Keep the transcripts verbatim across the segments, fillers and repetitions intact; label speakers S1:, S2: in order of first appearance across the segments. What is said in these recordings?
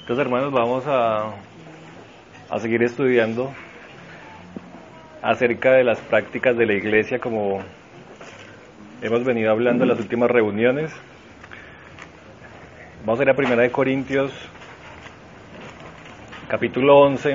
S1: Entonces, hermanos, vamos a, a seguir estudiando acerca de las prácticas de la iglesia, como hemos venido hablando en las últimas reuniones. Vamos a ir a Primera de Corintios, capítulo once.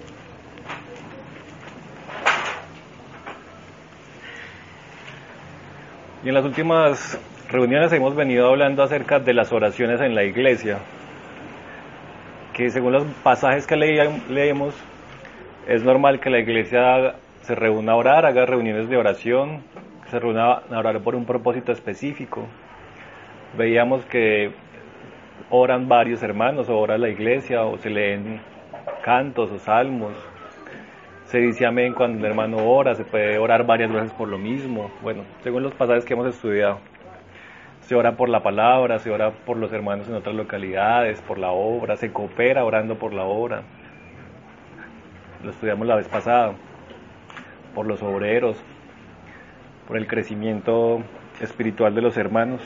S1: Y en las últimas reuniones hemos venido hablando acerca de las oraciones en la iglesia, que según los pasajes que leemos, es normal que la iglesia se reúna a orar, haga reuniones de oración, se reúna a orar por un propósito específico. Veíamos que oran varios hermanos, o ora la iglesia, o se leen cantos o salmos. Se dice amén cuando un hermano ora, se puede orar varias veces por lo mismo. Bueno, según los pasajes que hemos estudiado. Se ora por la palabra, se ora por los hermanos en otras localidades, por la obra, se coopera orando por la obra. Lo estudiamos la vez pasada. Por los obreros, por el crecimiento espiritual de los hermanos.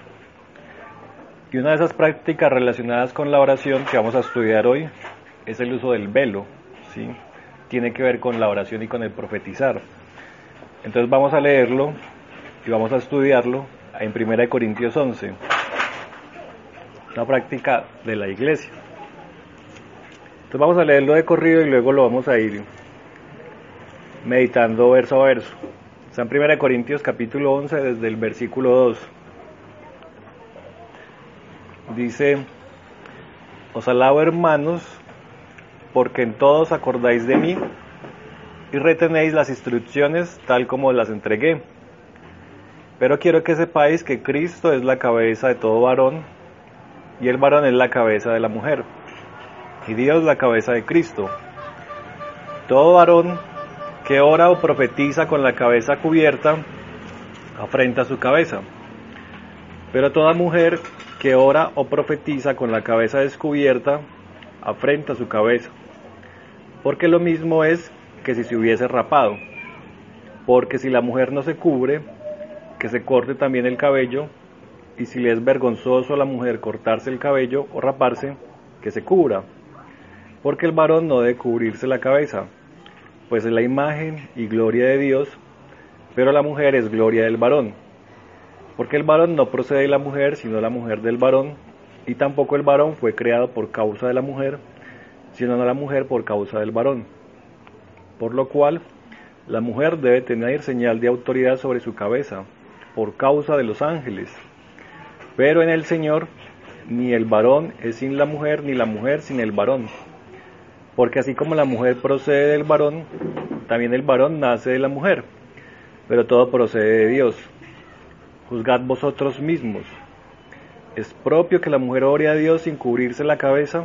S1: Y una de esas prácticas relacionadas con la oración que vamos a estudiar hoy es el uso del velo, ¿sí? Tiene que ver con la oración y con el profetizar. Entonces vamos a leerlo y vamos a estudiarlo en Primera de Corintios once, una práctica de la iglesia. Entonces vamos a leerlo de corrido y luego lo vamos a ir meditando verso a verso. Está en Primera de Corintios capítulo once, desde el versículo dos. Dice: os alabo, hermanos, porque en todos acordáis de mí y retenéis las instrucciones tal como las entregué. Pero quiero que sepáis que Cristo es la cabeza de todo varón, y el varón es la cabeza de la mujer, y Dios la cabeza de Cristo. Todo varón que ora o profetiza con la cabeza cubierta, afrenta su cabeza. Pero toda mujer que ora o profetiza con la cabeza descubierta, afrenta su cabeza. Porque lo mismo es que si se hubiese rapado. Porque si la mujer no se cubre, que se corte también el cabello, y si le es vergonzoso a la mujer cortarse el cabello o raparse, que se cubra. Porque el varón no debe cubrirse la cabeza, pues es la imagen y gloria de Dios, pero la mujer es gloria del varón. Porque el varón no procede de la mujer, sino la mujer del varón, y tampoco el varón fue creado por causa de la mujer, sino la mujer por causa del varón. Por lo cual, la mujer debe tener señal de autoridad sobre su cabeza, por causa de los ángeles. Pero en el Señor, ni el varón es sin la mujer, ni la mujer sin el varón. Porque así como la mujer procede del varón, también el varón nace de la mujer, pero todo procede de Dios. Juzgad vosotros mismos. ¿Es propio que la mujer ore a Dios sin cubrirse la cabeza?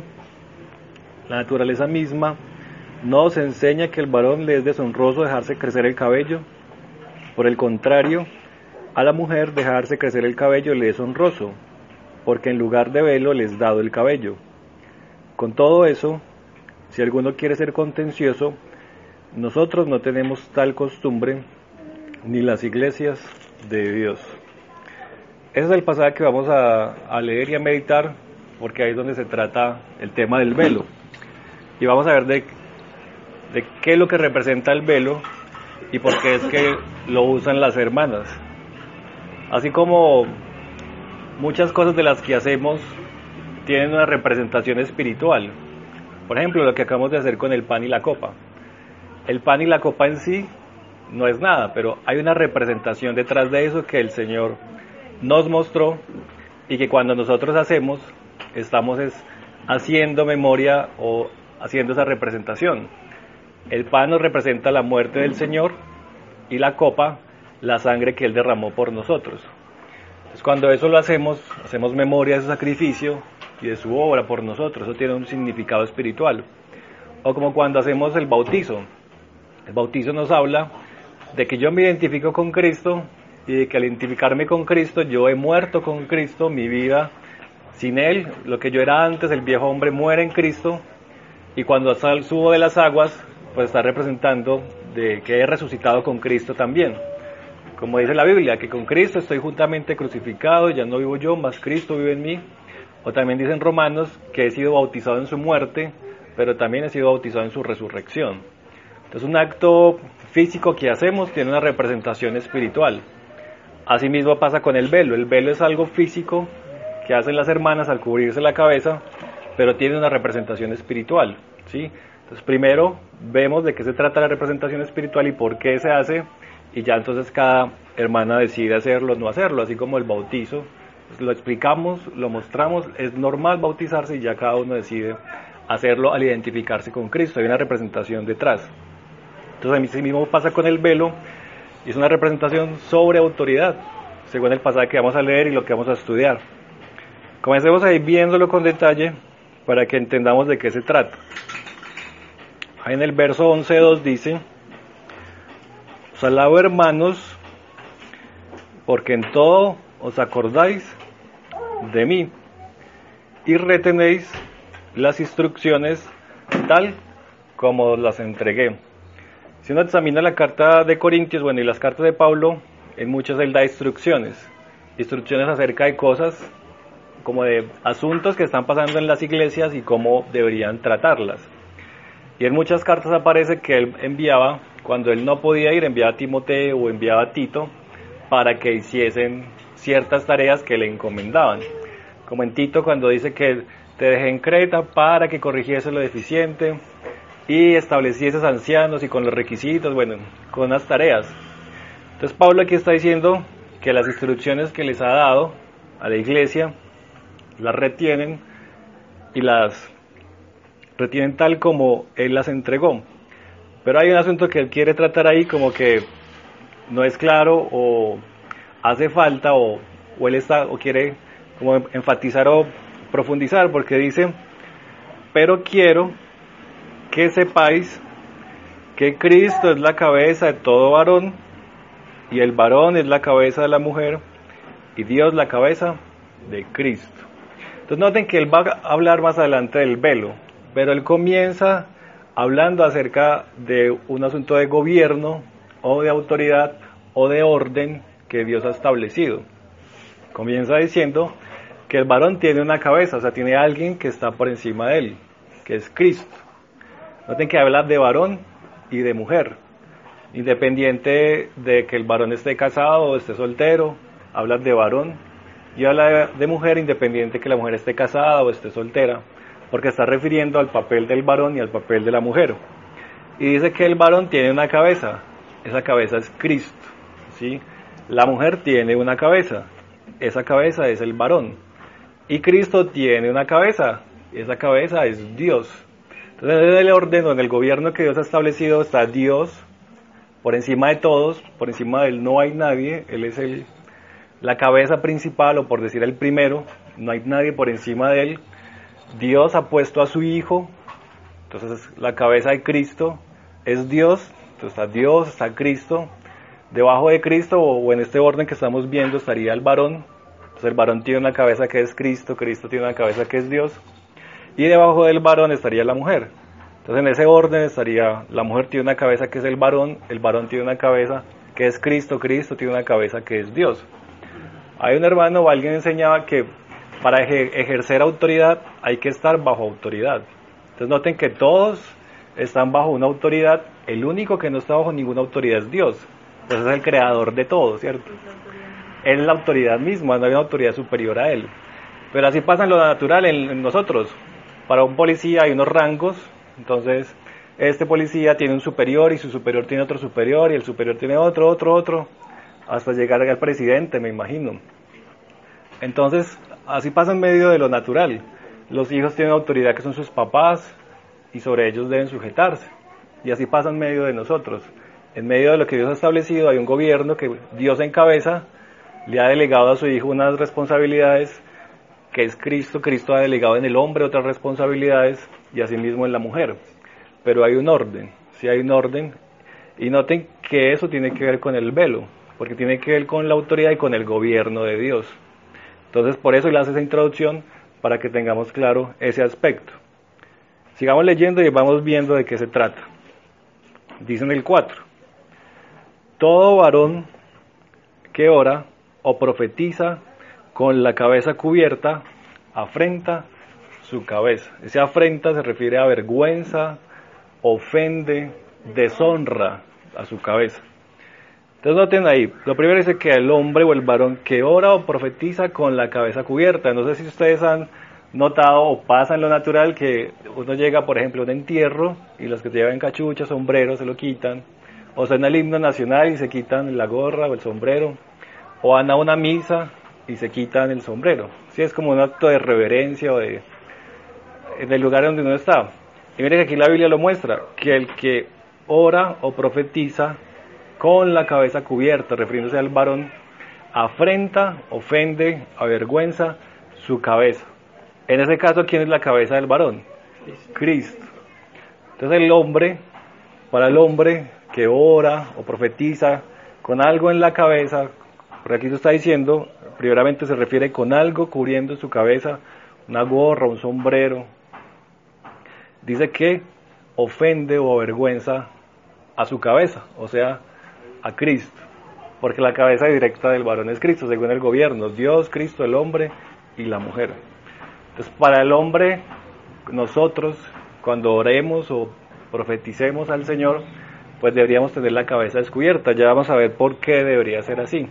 S1: La naturaleza misma no os enseña que el varón le es deshonroso dejarse crecer el cabello. Por el contrario, a la mujer dejarse crecer el cabello le es honroso, porque en lugar de velo le es dado el cabello. Con todo eso, si alguno quiere ser contencioso, nosotros no tenemos tal costumbre, ni las iglesias de Dios. Ese es el pasaje que vamos a, a leer y a meditar, porque ahí es donde se trata el tema del velo. Y vamos a ver de, de qué es lo que representa el velo y por qué es que lo usan las hermanas. Así como muchas cosas de las que hacemos tienen una representación espiritual. Por ejemplo, lo que acabamos de hacer con el pan y la copa. El pan y la copa en sí no es nada, pero hay una representación detrás de eso que el Señor nos mostró, y que cuando nosotros hacemos, estamos es haciendo memoria o haciendo esa representación. El pan nos representa la muerte del Señor, y la copa, la sangre que Él derramó por nosotros. Entonces, cuando eso lo hacemos, hacemos memoria de su sacrificio y de su obra por nosotros. Eso tiene un significado espiritual. O como cuando hacemos el bautizo. El bautizo nos habla de que yo me identifico con Cristo, y de que al identificarme con Cristo, yo he muerto con Cristo, mi vida sin Él, lo que yo era antes, el viejo hombre muere en Cristo, y cuando subo de las aguas, pues está representando de que he resucitado con Cristo también. Como dice la Biblia, que con Cristo estoy juntamente crucificado, ya no vivo yo, mas Cristo vive en mí. O también dicen Romanos que he sido bautizado en su muerte, pero también he sido bautizado en su resurrección. Entonces un acto físico que hacemos tiene una representación espiritual. Asimismo pasa con el velo. El velo es algo físico que hacen las hermanas al cubrirse la cabeza, pero tiene una representación espiritual, ¿sí? Entonces primero vemos de qué se trata la representación espiritual y por qué se hace, y ya entonces cada hermana decide hacerlo o no hacerlo, así como el bautizo. Pues lo explicamos, lo mostramos, es normal bautizarse y ya cada uno decide hacerlo al identificarse con Cristo, hay una representación detrás. Entonces a mí mismo pasa con el velo, y es una representación sobre autoridad, según el pasaje que vamos a leer y lo que vamos a estudiar. Comencemos ahí viéndolo con detalle para que entendamos de qué se trata. Ahí en el verso once dos dice: os alabo, hermanos, porque en todo os acordáis de mí y retenéis las instrucciones tal como os las entregué. Si uno examina la carta de Corintios, bueno, y las cartas de Pablo, en muchas él da instrucciones, instrucciones acerca de cosas, como de asuntos que están pasando en las iglesias y cómo deberían tratarlas. Y en muchas cartas aparece que él enviaba, cuando él no podía ir, enviaba a Timoteo o enviaba a Tito para que hiciesen ciertas tareas que le encomendaban. Como en Tito cuando dice que te dejé en Creta para que corrigiese lo deficiente y establecieses ancianos y con los requisitos, bueno, con las tareas. Entonces Pablo aquí está diciendo que las instrucciones que les ha dado a la iglesia las retienen y las retienen tal como él las entregó. Pero hay un asunto que él quiere tratar ahí como que no es claro o hace falta o, o él está o quiere como enfatizar o profundizar, porque dice: pero quiero que sepáis que Cristo es la cabeza de todo varón, y el varón es la cabeza de la mujer, y Dios la cabeza de Cristo. Entonces noten que él va a hablar más adelante del velo, pero él comienza hablando acerca de un asunto de gobierno, o de autoridad, o de orden que Dios ha establecido. Comienza diciendo que el varón tiene una cabeza, o sea, tiene alguien que está por encima de él, que es Cristo. Noten que habla de varón y de mujer, independiente de que el varón esté casado o esté soltero, habla de varón, y habla de mujer independiente que la mujer esté casada o esté soltera, porque está refiriendo al papel del varón y al papel de la mujer. Y dice que el varón tiene una cabeza, esa cabeza es Cristo, ¿sí? La mujer tiene una cabeza, esa cabeza es el varón, y Cristo tiene una cabeza, esa cabeza es Dios. Entonces en el orden o en el gobierno que Dios ha establecido está Dios por encima de todos, por encima de él no hay nadie, él es el, la cabeza principal, o por decir el primero, no hay nadie por encima de él. Dios ha puesto a su Hijo, entonces la cabeza de Cristo es Dios, entonces está Dios, está Cristo, debajo de Cristo o en este orden que estamos viendo estaría el varón, entonces el varón tiene una cabeza que es Cristo, Cristo tiene una cabeza que es Dios, y debajo del varón estaría la mujer. Entonces en ese orden estaría, la mujer tiene una cabeza que es el varón, el varón tiene una cabeza que es Cristo, Cristo tiene una cabeza que es Dios. Hay un hermano o alguien enseñaba que para ejercer autoridad hay que estar bajo autoridad. Entonces noten que todos están bajo una autoridad, el único que no está bajo ninguna autoridad es Dios. Entonces es el creador de todo, ¿cierto? Él es la autoridad misma, no hay una autoridad superior a él. Pero así pasa en lo natural en, en nosotros. Para un policía hay unos rangos, entonces este policía tiene un superior y su superior tiene otro superior y el superior tiene otro, otro, otro, hasta llegar al presidente, me imagino. Entonces así pasa en medio de lo natural. Los hijos tienen autoridad que son sus papás y sobre ellos deben sujetarse. Y así pasa en medio de nosotros. En medio de lo que Dios ha establecido hay un gobierno que Dios encabeza, le ha delegado a su hijo unas responsabilidades que es Cristo. Cristo ha delegado en el hombre otras responsabilidades y asimismo en la mujer. Pero hay un orden, sí hay un orden. Y noten que eso tiene que ver con el velo, porque tiene que ver con la autoridad y con el gobierno de Dios. Entonces por eso le hace esa introducción, para que tengamos claro ese aspecto. Sigamos leyendo y vamos viendo de qué se trata. Dice en el cuatro: todo varón que ora o profetiza con la cabeza cubierta afrenta su cabeza. Ese afrenta se refiere a vergüenza, ofende, deshonra a su cabeza. Entonces noten ahí, lo primero dice que el hombre o el varón que ora o profetiza con la cabeza cubierta. No sé si ustedes han notado o pasa en lo natural que uno llega, por ejemplo, a un entierro y los que llevan cachucha, sombrero, se lo quitan, o suena el himno nacional y se quitan la gorra o el sombrero, o van a una misa y se quitan el sombrero. Sí, es como un acto de reverencia o de, en el lugar donde uno está. Y miren que aquí la Biblia lo muestra, que el que ora o profetiza con la cabeza cubierta, refiriéndose al varón, afrenta, ofende, avergüenza su cabeza. En ese caso, ¿quién es la cabeza del varón? Cristo. Entonces el hombre, para el hombre que ora o profetiza con algo en la cabeza, por aquí se está diciendo, primeramente se refiere con algo cubriendo su cabeza, una gorra, un sombrero. Dice que ofende o avergüenza a su cabeza, o sea, a Cristo, porque la cabeza directa del varón es Cristo, según el gobierno, Dios, Cristo, el hombre y la mujer. Entonces, para el hombre, nosotros, cuando oremos o profeticemos al Señor, pues deberíamos tener la cabeza descubierta. Ya vamos a ver por qué debería ser así.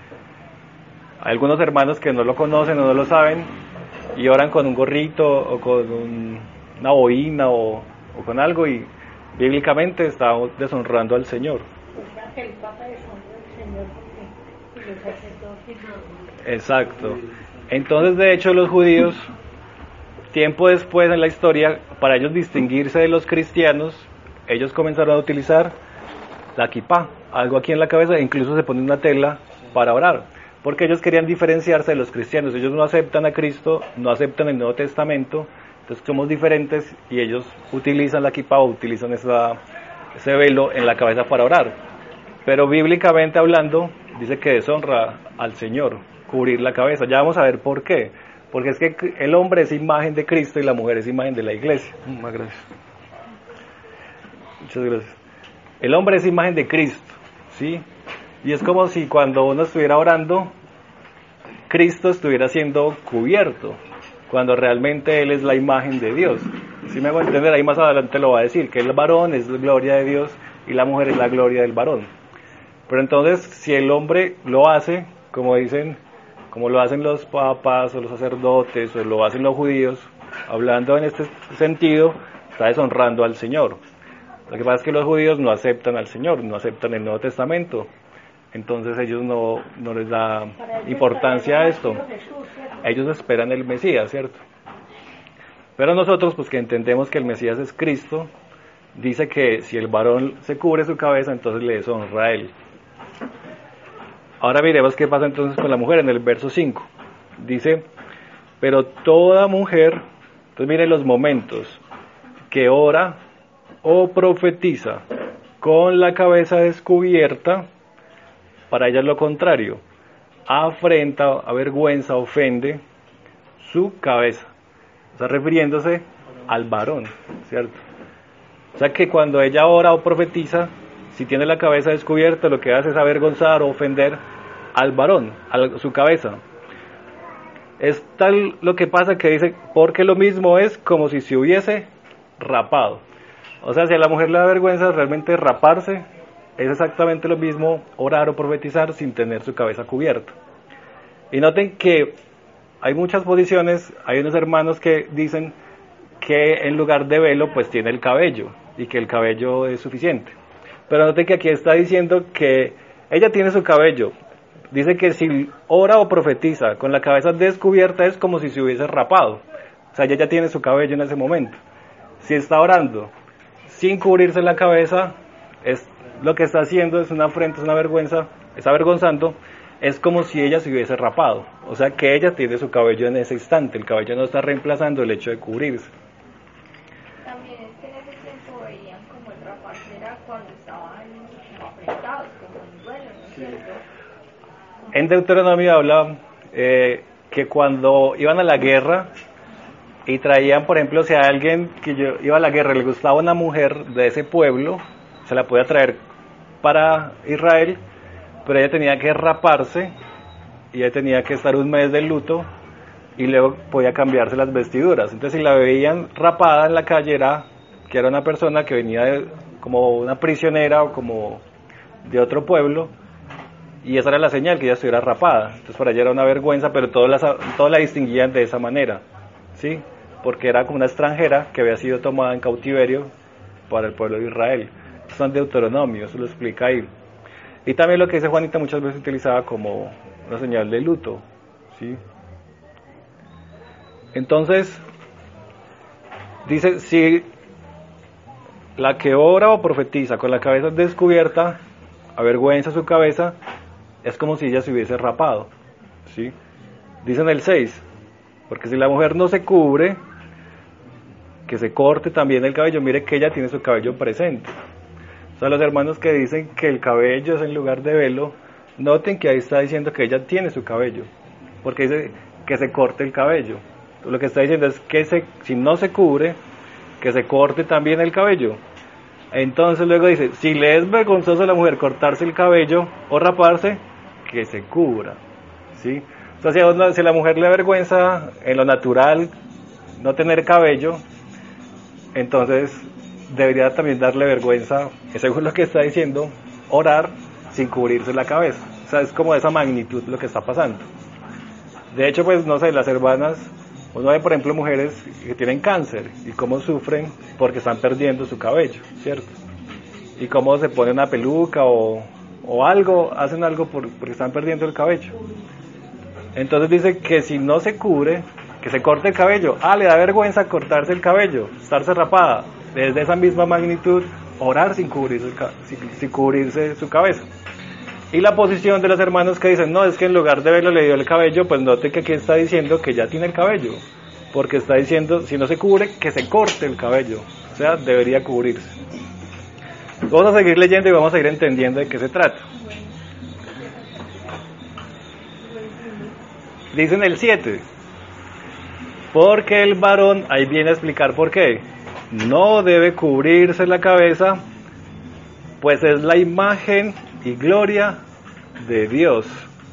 S1: Hay algunos hermanos que no lo conocen o no lo saben y oran con un gorrito o con un, una boina o, o con algo, y bíblicamente estamos deshonrando al Señor.
S2: O sea, que el Papa deshonra al Señor porque los sacerdotes no.
S1: Exacto. Entonces, de hecho, los judíos, tiempo después en la historia, para ellos distinguirse de los cristianos, ellos comenzaron a utilizar la kipá, algo aquí en la cabeza, e incluso se pone una tela para orar, porque ellos querían diferenciarse de los cristianos. Ellos no aceptan a Cristo, no aceptan el Nuevo Testamento, entonces somos diferentes y ellos utilizan la kipá o utilizan esa, ese velo en la cabeza para orar. Pero bíblicamente hablando, dice que deshonra al Señor cubrir la cabeza. Ya vamos a ver por qué. Porque es que el hombre es imagen de Cristo y la mujer es imagen de la iglesia. Muchas gracias. Muchas gracias. El hombre es imagen de Cristo, ¿sí? Y es como si cuando uno estuviera orando, Cristo estuviera siendo cubierto, cuando realmente Él es la imagen de Dios. ¿Sí me hago entender? Ahí más adelante lo va a decir, que el varón es la gloria de Dios y la mujer es la gloria del varón. Pero entonces, si el hombre lo hace, como dicen, como lo hacen los papas o los sacerdotes o lo hacen los judíos, hablando en este sentido, está deshonrando al Señor. Lo que pasa es que los judíos no aceptan al Señor, no aceptan el Nuevo Testamento, entonces ellos no, no les da importancia a esto. Ellos esperan el Mesías, ¿cierto? Pero nosotros, pues que entendemos que el Mesías es Cristo, dice que si el varón se cubre su cabeza, entonces le deshonra a él. Ahora miremos qué pasa entonces con la mujer en el verso cinco. Dice, pero toda mujer, entonces miren los momentos, que ora o profetiza con la cabeza descubierta, para ella es lo contrario, afrenta, avergüenza, ofende su cabeza. Está refiriéndose al varón, ¿cierto? O sea que cuando ella ora o profetiza, si tiene la cabeza descubierta, lo que hace es avergonzar o ofender al varón, a su cabeza. Es tal lo que pasa que dice, porque lo mismo es como si se hubiese rapado. O sea, si a la mujer le da vergüenza realmente raparse, es exactamente lo mismo orar o profetizar sin tener su cabeza cubierta. Y noten que hay muchas posiciones, hay unos hermanos que dicen que en lugar de velo pues tiene el cabello y que el cabello es suficiente. Pero noten que aquí está diciendo que ella tiene su cabello. Dice que si ora o profetiza con la cabeza descubierta es como si se hubiese rapado. O sea, ella ya tiene su cabello en ese momento. Si está orando sin cubrirse la cabeza, es lo que está haciendo es una afrenta, es una vergüenza, está avergonzando, es como si ella se hubiese rapado. O sea que ella tiene su cabello en ese instante, el cabello no está reemplazando el hecho de cubrirse.
S2: También es que en ese tiempo veían como el raparse era cuando estaban afrentados, como en duelo, ¿no es cierto?
S1: En Deuteronomio habla eh, que cuando iban a la guerra y traían, por ejemplo, si a alguien que yo, iba a la guerra le gustaba una mujer de ese pueblo, se la podía traer para Israel, pero ella tenía que raparse y ella tenía que estar un mes de luto y luego podía cambiarse las vestiduras. Entonces si la veían rapada en la calle era que era una persona que venía de, como una prisionera o como de otro pueblo, y esa era la señal, que ella estuviera rapada. Entonces para ella era una vergüenza, pero todos la, todos la distinguían de esa manera, ¿sí? Porque era como una extranjera que había sido tomada en cautiverio para el pueblo de Israel. Son Deuteronomio, eso lo explica ahí. Y también lo que dice Juanita muchas veces utilizaba como una señal de luto, ¿sí? Entonces, dice, si la que ora o profetiza con la cabeza descubierta, avergüenza su cabeza, es como si ella se hubiese rapado, ¿sí? Dice en el seis, porque si la mujer no se cubre, que se corte también el cabello, mire que ella tiene su cabello presente. O sea, los hermanos que dicen que el cabello es en lugar de velo, noten que ahí está diciendo que ella tiene su cabello, porque dice que se corte el cabello. Lo que está diciendo es que se, si no se cubre, que se corte también el cabello. Entonces luego dice, si le es vergonzoso a la mujer cortarse el cabello o raparse, que se cubra, ¿sí? O sea, si a, una, si a la mujer le da vergüenza en lo natural no tener cabello, entonces debería también darle vergüenza, según lo que está diciendo, orar sin cubrirse la cabeza. O sea, es como de esa magnitud lo que está pasando. De hecho, pues, no sé, las hermanas, uno ve, por ejemplo, mujeres que tienen cáncer y cómo sufren porque están perdiendo su cabello, ¿cierto? Y cómo se ponen una peluca o, o algo, hacen algo por, porque están perdiendo el cabello. Entonces dice que si no se cubre, que se corte el cabello. Ah, le da vergüenza cortarse el cabello, estarse rapada. Desde esa misma magnitud, orar sin cubrirse, el, sin, sin cubrirse su cabeza. Y la posición de los hermanos que dicen, no, es que en lugar de verlo le dio el cabello, pues note que aquí está diciendo que ya tiene el cabello, porque está diciendo, si no se cubre, que se corte el cabello, o sea, debería cubrirse. Vamos a seguir leyendo y vamos a ir entendiendo de qué se trata. Dice en el siete, porque el varón, ahí viene a explicar por qué, no debe cubrirse la cabeza, pues es la imagen y gloria de Dios,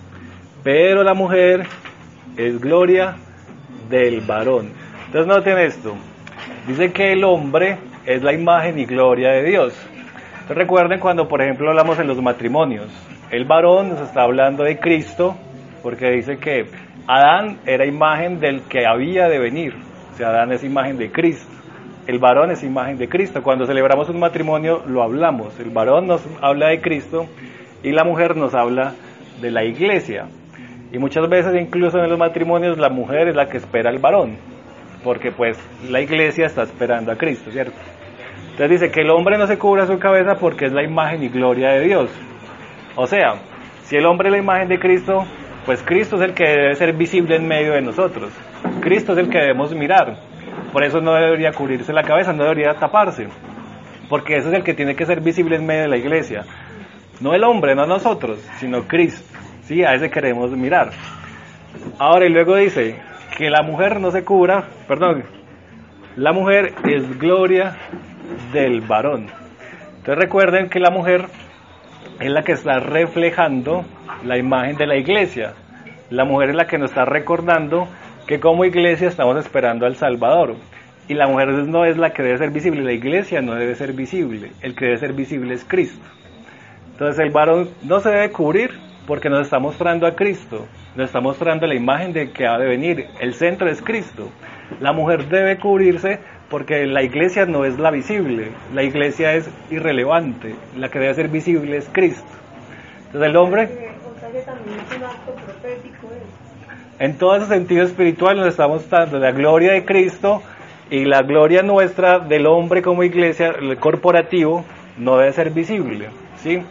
S1: pero la mujer es gloria del varón. Entonces noten esto, dice que el hombre es la imagen y gloria de Dios. Entonces recuerden cuando por ejemplo hablamos en los matrimonios, el varón nos está hablando de Cristo, porque dice que Adán era imagen del que había de venir, o sea, Adán es imagen de Cristo. El varón es imagen de Cristo. Cuando celebramos un matrimonio lo hablamos. El varón nos habla de Cristo y la mujer nos habla de la iglesia. Y muchas veces incluso en los matrimonios la mujer es la que espera al varón, porque pues la iglesia está esperando a Cristo, ¿cierto? Entonces dice que el hombre no se cubra su cabeza porque es la imagen y gloria de Dios. O sea, si el hombre es la imagen de Cristo, pues Cristo es el que debe ser visible en medio de nosotros. Cristo es el que debemos mirar. Por eso no debería cubrirse la cabeza, no debería taparse, porque ese es el que tiene que ser visible en medio de la iglesia. No el hombre, no nosotros, sino Cristo. Sí, a ese queremos mirar. Ahora, y luego dice que la mujer no se cubra, perdón, la mujer es gloria del varón. Entonces recuerden que la mujer es la que está reflejando la imagen de la iglesia. La mujer es la que nos está recordando que como iglesia estamos esperando al Salvador. Y la mujer no es la que debe ser visible, la iglesia no debe ser visible, el que debe ser visible es Cristo. Entonces el varón no se debe cubrir porque nos está mostrando a Cristo, nos está mostrando la imagen de que ha de venir, el centro es Cristo. La mujer debe cubrirse porque la iglesia no es la visible, la iglesia es irrelevante, la que debe ser visible es Cristo. Entonces el hombre...
S3: O sea que también es un acto profético, ¿eh?
S1: En todo ese sentido espiritual nos estamos dando la gloria de Cristo y la gloria nuestra del hombre como iglesia, el corporativo, no debe ser visible, ¿sí?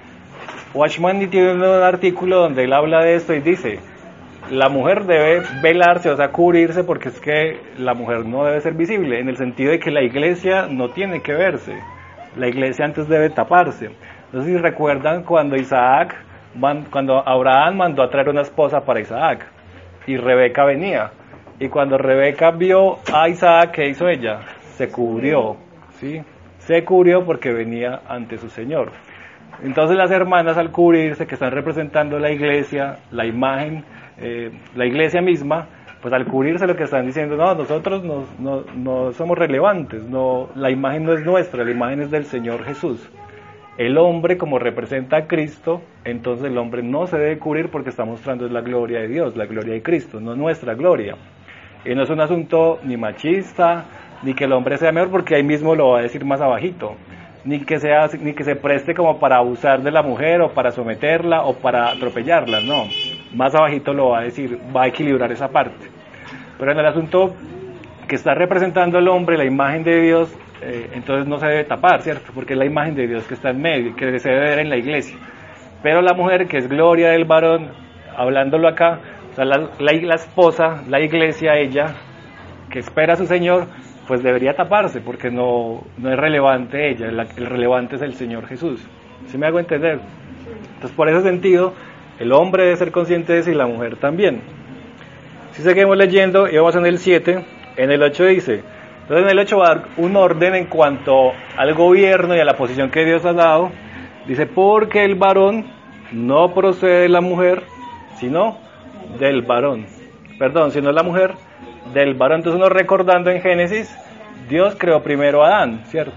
S1: Watchman tiene un artículo donde él habla de esto y dice, la mujer debe velarse, o sea, cubrirse, porque es que la mujer no debe ser visible, en el sentido de que la iglesia no tiene que verse, la iglesia antes debe taparse. Entonces, si recuerdan cuando Isaac, cuando Abraham mandó a traer una esposa para Isaac, y Rebeca venía, y cuando Rebeca vio a Isaac, ¿qué hizo ella? Se cubrió, ¿sí? Se cubrió porque venía ante su Señor. Entonces las hermanas al cubrirse, que están representando la iglesia, la imagen, eh, la iglesia misma, pues al cubrirse lo que están diciendo, no, nosotros no, no, no somos relevantes, no, la imagen no es nuestra, la imagen es del Señor Jesús. El hombre, como representa a Cristo, entonces el hombre no se debe cubrir porque está mostrando la gloria de Dios, la gloria de Cristo, no nuestra gloria. Y no es un asunto ni machista, ni que el hombre sea mejor, porque ahí mismo lo va a decir más abajito, ni que sea, ni que se preste como para abusar de la mujer, o para someterla, o para atropellarla, no. Más abajito lo va a decir, va a equilibrar esa parte. Pero en el asunto que está representando el hombre, la imagen de Dios, eh, entonces no se debe tapar, ¿cierto? Porque es la imagen de Dios que está en medio, que se debe ver en la iglesia. Pero la mujer, que es gloria del varón, hablándolo acá, o sea, la, la, la esposa, la iglesia, ella, que espera a su Señor, pues debería taparse, porque no, no es relevante ella, el, el relevante es el Señor Jesús. ¿Sí me hago entender? Entonces, por ese sentido, el hombre debe ser consciente de eso y la mujer también. Si seguimos leyendo, y vamos en el siete, en el ocho dice, entonces en el ocho va a dar un orden en cuanto al gobierno y a la posición que Dios ha dado. Dice, porque el varón no procede de la mujer, sino del varón. Perdón, sino la mujer del varón. Entonces uno recordando en Génesis, Dios creó primero a Adán, ¿cierto?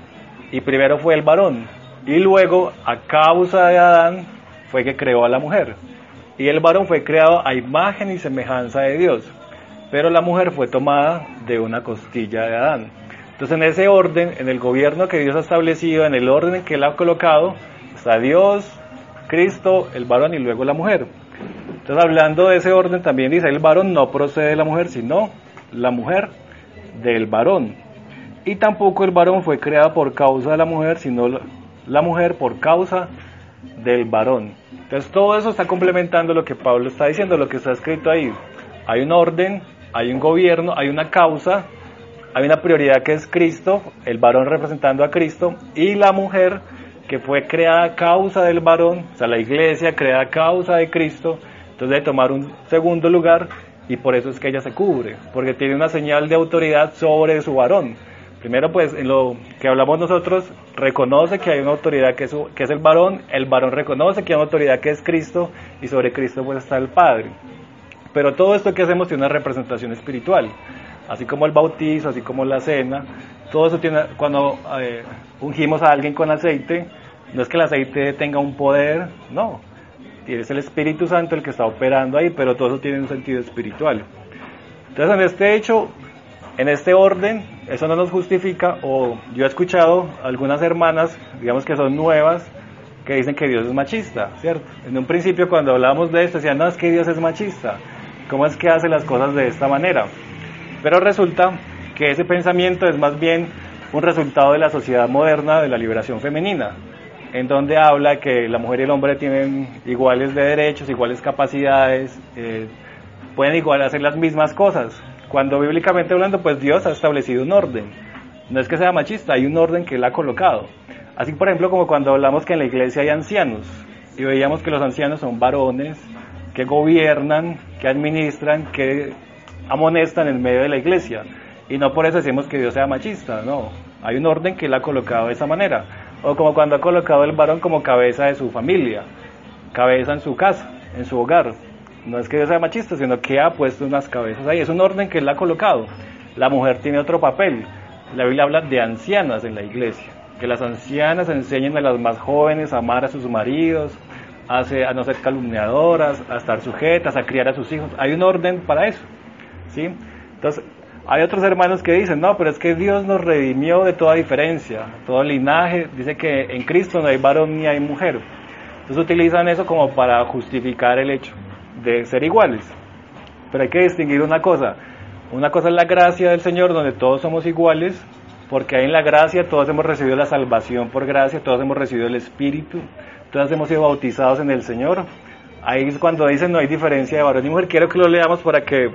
S1: Y primero fue el varón. Y luego, a causa de Adán, fue que creó a la mujer. Y el varón fue creado a imagen y semejanza de Dios. Pero la mujer fue tomada de una costilla de Adán. Entonces en ese orden, en el gobierno que Dios ha establecido, en el orden que Él ha colocado, está Dios, Cristo, el varón y luego la mujer. Entonces, hablando de ese orden, también dice, el varón no procede de la mujer, sino la mujer del varón. Y tampoco el varón fue creado por causa de la mujer, sino la mujer por causa del varón. Entonces, todo eso está complementando lo que Pablo está diciendo, lo que está escrito ahí. Hay un orden, hay un gobierno, hay una causa, hay una prioridad que es Cristo, el varón representando a Cristo, y la mujer que fue creada a causa del varón, o sea, la iglesia creada a causa de Cristo. Entonces debe tomar un segundo lugar, y por eso es que ella se cubre, porque tiene una señal de autoridad sobre su varón. Primero, pues, en lo que hablamos nosotros, reconoce que hay una autoridad que es, que es el varón, el varón reconoce que hay una autoridad que es Cristo, y sobre Cristo pues está el Padre. Pero todo esto que hacemos tiene una representación espiritual, así como el bautizo, así como la cena, todo eso tiene, cuando eh, ungimos a alguien con aceite, no es que el aceite tenga un poder, no. Es el Espíritu Santo el que está operando ahí, pero todo eso tiene un sentido espiritual. Entonces, en este hecho, en este orden, eso no nos justifica, o yo he escuchado algunas hermanas, digamos que son nuevas, que dicen que Dios es machista, ¿cierto? En un principio, cuando hablábamos de esto, decían, no, es que Dios es machista, ¿cómo es que hace las cosas de esta manera? Pero resulta que ese pensamiento es más bien un resultado de la sociedad moderna, de la liberación femenina, en donde habla que la mujer y el hombre tienen iguales de derechos, iguales capacidades, eh, pueden igual hacer las mismas cosas, cuando bíblicamente hablando, pues Dios ha establecido un orden. No es que sea machista, hay un orden que Él ha colocado. Así, por ejemplo, como cuando hablamos que en la iglesia hay ancianos, y veíamos que los ancianos son varones que gobiernan, que administran, que amonestan en medio de la iglesia, y no por eso decimos que Dios sea machista, no, hay un orden que Él ha colocado de esa manera. O como cuando ha colocado el varón como cabeza de su familia, cabeza en su casa, en su hogar. No es que Dios sea machista, sino que ha puesto unas cabezas ahí. Es un orden que Él ha colocado. La mujer tiene otro papel. La Biblia habla de ancianas en la iglesia. Que las ancianas enseñen a las más jóvenes a amar a sus maridos, a, ser, a no ser calumniadoras, a estar sujetas, a criar a sus hijos. Hay un orden para eso, ¿sí? Entonces, hay otros hermanos que dicen, no, pero es que Dios nos redimió de toda diferencia, todo linaje, dice que en Cristo no hay varón ni hay mujer. Entonces utilizan eso como para justificar el hecho de ser iguales. Pero hay que distinguir una cosa, una cosa es la gracia del Señor, donde todos somos iguales, porque ahí en la gracia todos hemos recibido la salvación por gracia, todos hemos recibido el Espíritu, todos hemos sido bautizados en el Señor. Ahí es cuando dicen no hay diferencia de varón y mujer. Quiero que lo leamos para que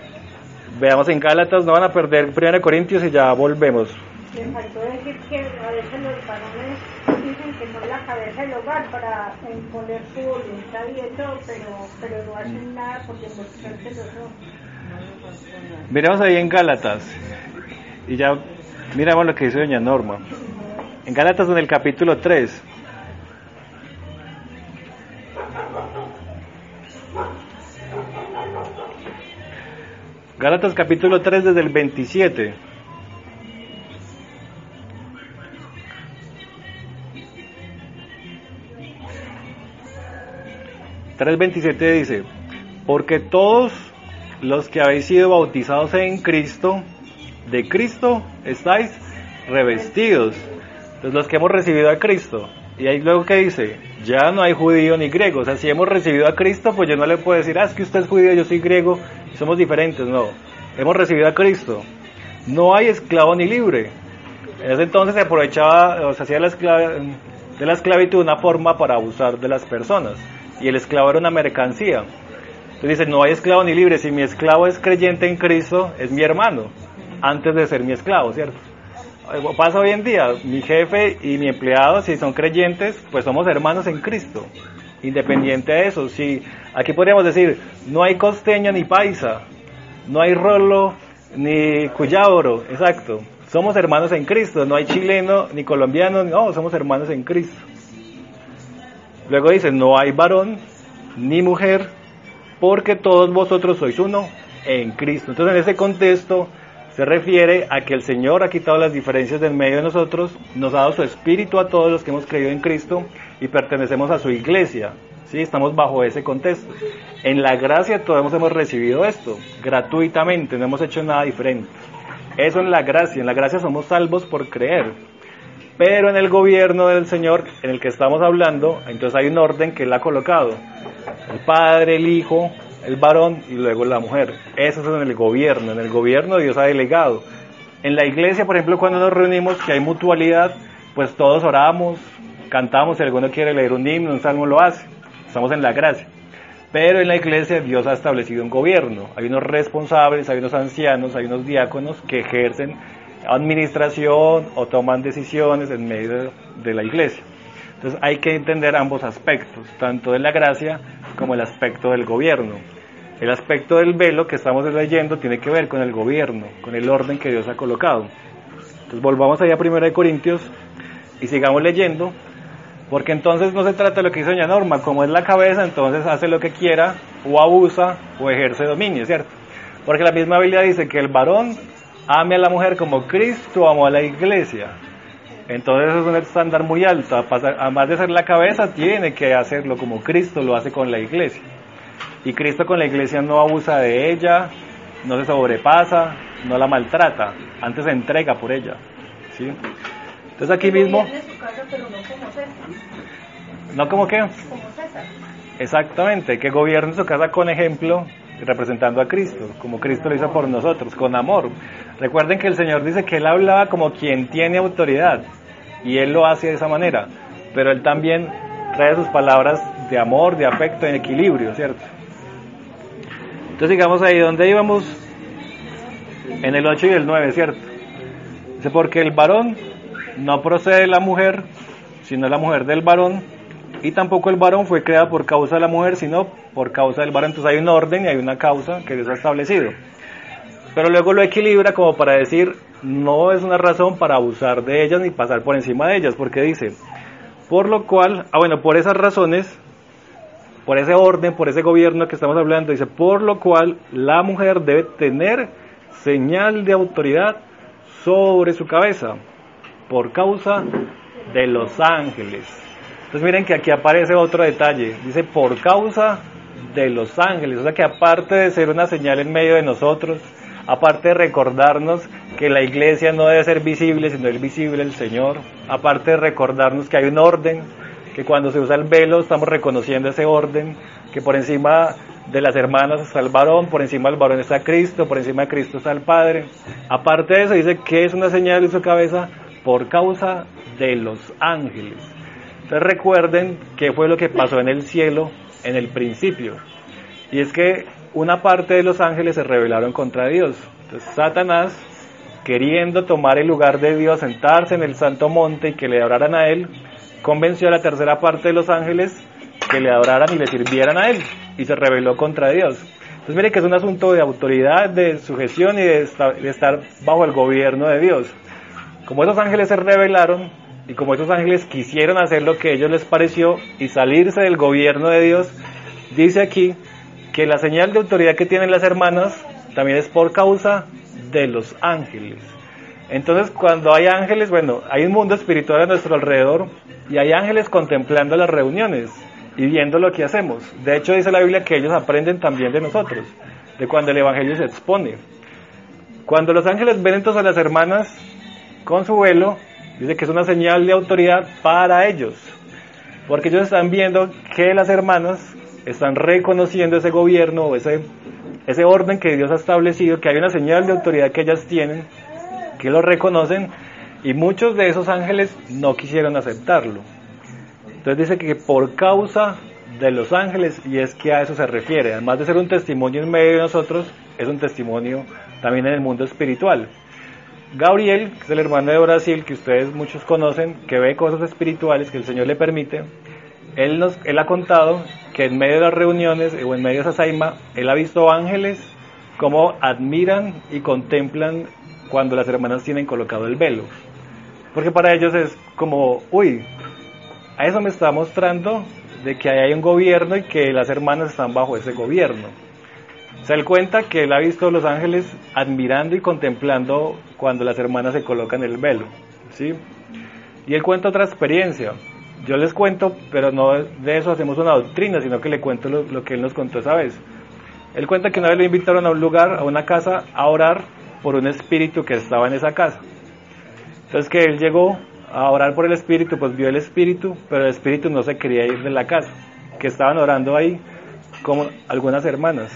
S1: veamos en Gálatas, no van a perder primera Corintios y ya volvemos.
S3: Me faltó decir que a veces los varones dicen que son la cabeza del hogar para imponer su voluntad y eso, pero, pero no hacen nada por demostrar que lo son.
S1: Miremos ahí en Gálatas y ya miramos lo que dice doña Norma. En Gálatas en el capítulo tres. Gálatas capítulo tres desde el veintisiete. tres veintisiete dice: porque todos los que habéis sido bautizados en Cristo, de Cristo estáis revestidos. Entonces los que hemos recibido a Cristo, y ahí luego que dice, ya no hay judío ni griego. O sea, si hemos recibido a Cristo, pues yo no le puedo decir, ah, es que usted es judío, yo soy griego, y somos diferentes. No, hemos recibido a Cristo. No hay esclavo ni libre. En ese entonces se aprovechaba, o se hacía la esclav- de la esclavitud una forma para abusar de las personas, y el esclavo era una mercancía. Entonces dice, no hay esclavo ni libre. Si mi esclavo es creyente en Cristo, es mi hermano, antes de ser mi esclavo, ¿cierto? Pasa hoy en día, mi jefe y mi empleado, si son creyentes, pues somos hermanos en Cristo, independiente de eso. Si aquí podríamos decir, no hay costeño ni paisa, no hay rolo ni cuyabro, exacto, somos hermanos en Cristo. No hay chileno ni colombiano, no, somos hermanos en Cristo. Luego dice, no hay varón ni mujer, porque todos vosotros sois uno en Cristo. Entonces en ese contexto se refiere a que el Señor ha quitado las diferencias del medio de nosotros, nos ha dado su espíritu a todos los que hemos creído en Cristo y pertenecemos a su iglesia, ¿sí? Estamos bajo ese contexto. En la gracia todos hemos recibido esto, gratuitamente, no hemos hecho nada diferente. Eso en la gracia, en la gracia somos salvos por creer. Pero en el gobierno del Señor, en el que estamos hablando, entonces hay un orden que Él ha colocado. El Padre, el Hijo, el varón y luego la mujer. Eso es en el gobierno. En el gobierno Dios ha delegado. En la iglesia, por ejemplo, cuando nos reunimos, que hay mutualidad, pues todos oramos, cantamos. Si alguno quiere leer un himno, un salmo, lo hace. Estamos en la gracia. Pero en la iglesia Dios ha establecido un gobierno. Hay unos responsables, hay unos ancianos, hay unos diáconos que ejercen administración o toman decisiones en medio de la iglesia. Entonces hay que entender ambos aspectos, tanto de la gracia como el aspecto del gobierno. El aspecto del velo que estamos leyendo tiene que ver con el gobierno, con el orden que Dios ha colocado. Entonces volvamos allá a primera de Corintios y sigamos leyendo, porque entonces no se trata de lo que dice doña Norma, como es la cabeza, entonces hace lo que quiera, o abusa, o ejerce dominio, ¿cierto? Porque la misma Biblia dice que el varón ame a la mujer como Cristo amó a la iglesia. Entonces es un estándar muy alto. Además de ser la cabeza, tiene que hacerlo como Cristo lo hace con la iglesia. Y Cristo con la iglesia no abusa de ella, no se sobrepasa, no la maltrata, antes se entrega por ella, ¿sí? Entonces aquí mismo...
S2: Su casa, pero no como César.
S1: ¿No como qué?
S2: Como César.
S1: Exactamente, que gobierne su casa con ejemplo, representando a Cristo, como Cristo lo hizo por nosotros, con amor. Recuerden que el Señor dice que Él hablaba como quien tiene autoridad, y Él lo hace de esa manera, pero Él también trae sus palabras de amor, de afecto, en equilibrio, ¿cierto? Entonces digamos ahí donde íbamos, en el ocho y el nueve, ¿cierto? Dice, porque el varón no procede de la mujer, sino la mujer del varón, y tampoco el varón fue creado por causa de la mujer, sino por causa del varón. Entonces hay un orden y hay una causa que Dios ha establecido. Pero luego lo equilibra como para decir, no es una razón para abusar de ellas ni pasar por encima de ellas, porque dice, por lo cual, ah bueno, por esas razones, por ese orden, por ese gobierno que estamos hablando, dice, por lo cual la mujer debe tener señal de autoridad sobre su cabeza, por causa de los ángeles. Entonces miren que aquí aparece otro detalle, dice por causa de los ángeles, o sea que aparte de ser una señal en medio de nosotros, aparte de recordarnos que la iglesia no debe ser visible, sino es visible el Señor, aparte de recordarnos que hay un orden, que cuando se usa el velo estamos reconociendo ese orden, que por encima de las hermanas está el varón, por encima del varón está Cristo, por encima de Cristo está el Padre. Aparte de eso dice que es una señal en su cabeza por causa de los ángeles. Entonces recuerden qué fue lo que pasó en el cielo en el principio, y es que una parte de los ángeles se rebelaron contra Dios. Entonces Satanás, queriendo tomar el lugar de Dios, sentarse en el santo monte y que le adoraran a él, convenció a la tercera parte de los ángeles que le adoraran y le sirvieran a él, y se rebeló contra Dios. Entonces mire que es un asunto de autoridad, de sujeción y de estar, de estar bajo el gobierno de Dios. Como esos ángeles se rebelaron, y como esos ángeles quisieron hacer lo que a ellos les pareció y salirse del gobierno de Dios, dice aquí que la señal de autoridad que tienen las hermanas también es por causa de los ángeles. Entonces, cuando hay ángeles, bueno, hay un mundo espiritual a nuestro alrededor y hay ángeles contemplando las reuniones y viendo lo que hacemos. De hecho, dice la Biblia que ellos aprenden también de nosotros, de cuando el evangelio se expone. Cuando los ángeles ven entonces a las hermanas con su velo, dice que es una señal de autoridad para ellos, porque ellos están viendo que las hermanas están reconociendo ese gobierno, ese, ese orden que Dios ha establecido, que hay una señal de autoridad que ellas tienen, que lo reconocen, y muchos de esos ángeles no quisieron aceptarlo. Entonces dice que por causa de los ángeles, y es que a eso se refiere, además de ser un testimonio en medio de nosotros, es un testimonio también en el mundo espiritual. Gabriel, que es el hermano de Brasil, que ustedes muchos conocen, que ve cosas espirituales que el Señor le permite, él, nos, él ha contado que en medio de las reuniones o en medio de esa saima, él ha visto ángeles como admiran y contemplan cuando las hermanas tienen colocado el velo, porque para ellos es como, uy, a eso me está mostrando de que hay un gobierno y que las hermanas están bajo ese gobierno. O sea, él cuenta que él ha visto a los ángeles admirando y contemplando cuando las hermanas se colocan el velo, ¿sí? Y él cuenta otra experiencia. Yo les cuento, pero no de eso hacemos una doctrina, sino que le cuento lo, lo que él nos contó esa vez. Él cuenta que una vez lo invitaron a un lugar, a una casa, a orar por un espíritu que estaba en esa casa. Entonces que él llegó a orar por el espíritu, pues vio el espíritu, pero el espíritu no se quería ir de la casa, que estaban orando ahí como algunas hermanas.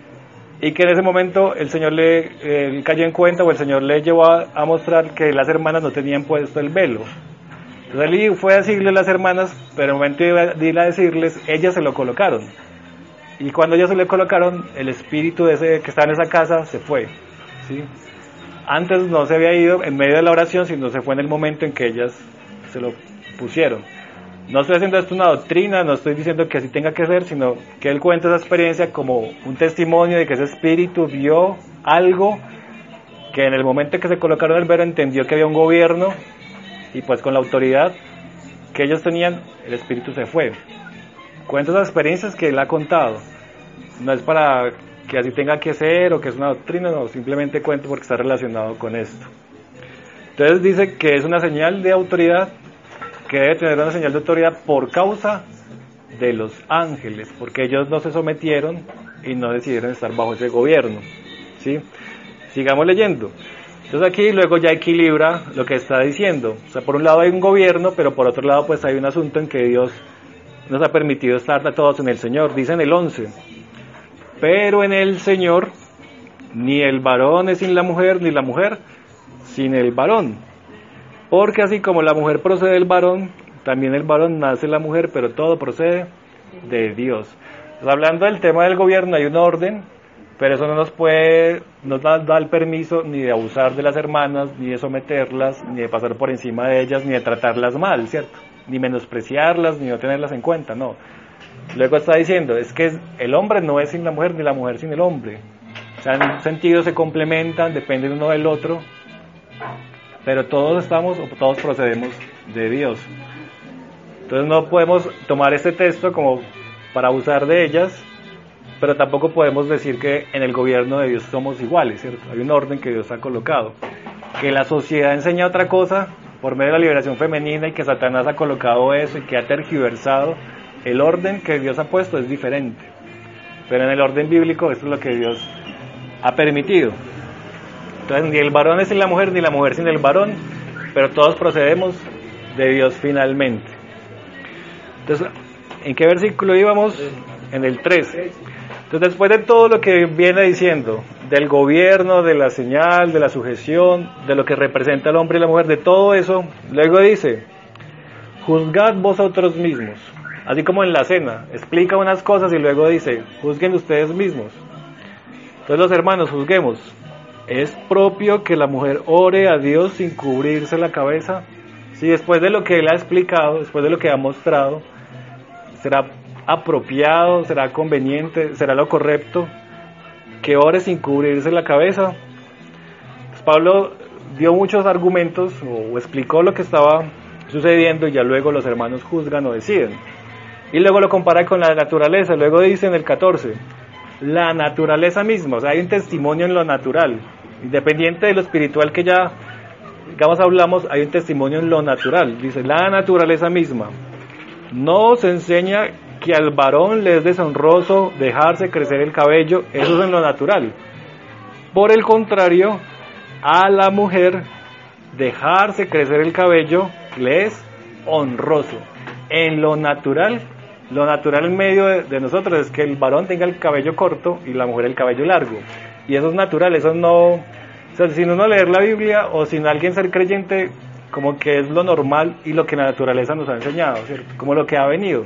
S1: Y que en ese momento el Señor le eh, cayó en cuenta, o el Señor le llevó a, a mostrar que las hermanas no tenían puesto el velo. Entonces él fue a decirle a las hermanas, pero en el momento de ir a decirles, ellas se lo colocaron. Y cuando ellas se lo colocaron, el espíritu de ese que estaba en esa casa se fue, ¿sí? Antes no se había ido en medio de la oración, sino se fue en el momento en que ellas se lo pusieron. No estoy haciendo esto una doctrina, no estoy diciendo que así tenga que ser, sino que él cuenta esa experiencia como un testimonio de que ese espíritu vio algo que en el momento en que se colocaron el velo entendió que había un gobierno, y pues con la autoridad que ellos tenían, el espíritu se fue. Cuenta esas experiencias que él ha contado. No es para que así tenga que ser o que es una doctrina, no, simplemente cuento porque está relacionado con esto. Entonces dice que es una señal de autoridad, que debe tener una señal de autoridad por causa de los ángeles, porque ellos no se sometieron y no decidieron estar bajo ese gobierno, ¿sí? Sigamos leyendo. Entonces aquí luego ya equilibra lo que está diciendo. O sea, por un lado hay un gobierno, pero por otro lado pues hay un asunto en que Dios nos ha permitido estar a todos en el Señor. Dice en el once, pero en el Señor ni el varón es sin la mujer, ni la mujer sin el varón. Porque así como la mujer procede del varón, también el varón nace la mujer, pero todo procede de Dios. Entonces, hablando del tema del gobierno, hay un orden, pero eso no nos puede, no nos da el permiso ni de abusar de las hermanas, ni de someterlas, ni de pasar por encima de ellas, ni de tratarlas mal, ¿cierto? Ni menospreciarlas, ni no tenerlas en cuenta, no. Luego está diciendo, es que el hombre no es sin la mujer, ni la mujer sin el hombre. O sea, en un sentido se complementan, dependen uno del otro, pero todos estamos, o todos procedemos de Dios. Entonces no podemos tomar este texto como para abusar de ellas, pero tampoco podemos decir que en el gobierno de Dios somos iguales, ¿cierto? Hay un orden que Dios ha colocado. Que la sociedad enseña otra cosa por medio de la liberación femenina y que Satanás ha colocado eso y que ha tergiversado el orden que Dios ha puesto es diferente. Pero en el orden bíblico esto es lo que Dios ha permitido. Entonces ni el varón es sin la mujer, ni la mujer sin el varón, pero todos procedemos de Dios finalmente. Entonces, ¿en qué versículo íbamos? En el tres. Entonces, después de todo lo que viene diciendo, del gobierno, de la señal, de la sujeción, de lo que representa el hombre y la mujer, de todo eso, luego dice, juzgad vosotros mismos, así como en la cena, explica unas cosas y luego dice, juzguen ustedes mismos. Entonces los hermanos, juzguemos. ¿Es propio que la mujer ore a Dios sin cubrirse la cabeza? Si después de lo que él ha explicado, después de lo que ha mostrado, ¿será apropiado, será conveniente, será lo correcto que ore sin cubrirse la cabeza? Pues Pablo dio muchos argumentos o, o explicó lo que estaba sucediendo y ya luego los hermanos juzgan o deciden. Y luego lo compara con la naturaleza, luego dice en el catorce, la naturaleza misma, o sea, hay un testimonio en lo natural, independiente de lo espiritual que ya, digamos, hablamos, hay un testimonio en lo natural, dice, la naturaleza misma nos enseña que al varón le es deshonroso dejarse crecer el cabello, eso es en lo natural. Por el contrario, a la mujer dejarse crecer el cabello le es honroso. En lo natural, lo natural en medio de, de nosotros es que el varón tenga el cabello corto y la mujer el cabello largo. Y eso es natural, eso no... O sea, sin uno leer la Biblia o sin alguien ser creyente, como que es lo normal y lo que la naturaleza nos ha enseñado, ¿cierto? Como lo que ha venido.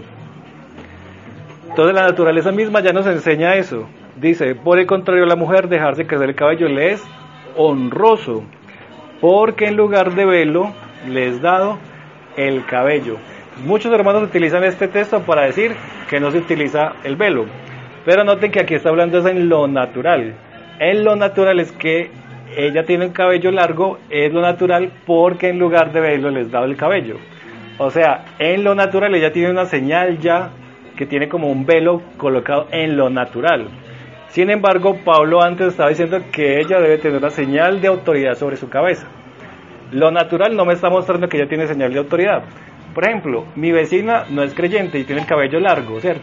S1: Entonces la naturaleza misma ya nos enseña eso. Dice, por el contrario, la mujer dejarse crecer el cabello le es honroso, porque en lugar de velo le es dado el cabello. Muchos hermanos utilizan este texto para decir que no se utiliza el velo, pero noten que aquí está hablando es en lo natural. En lo natural es que ella tiene el cabello largo, es lo natural, porque en lugar de velo le es dado el cabello. O sea, en lo natural ella tiene una señal ya que tiene como un velo colocado en lo natural. Sin embargo, Pablo antes estaba diciendo que ella debe tener una señal de autoridad sobre su cabeza. Lo natural no me está mostrando que ella tiene señal de autoridad. Por ejemplo, mi vecina no es creyente y tiene el cabello largo, ¿cierto?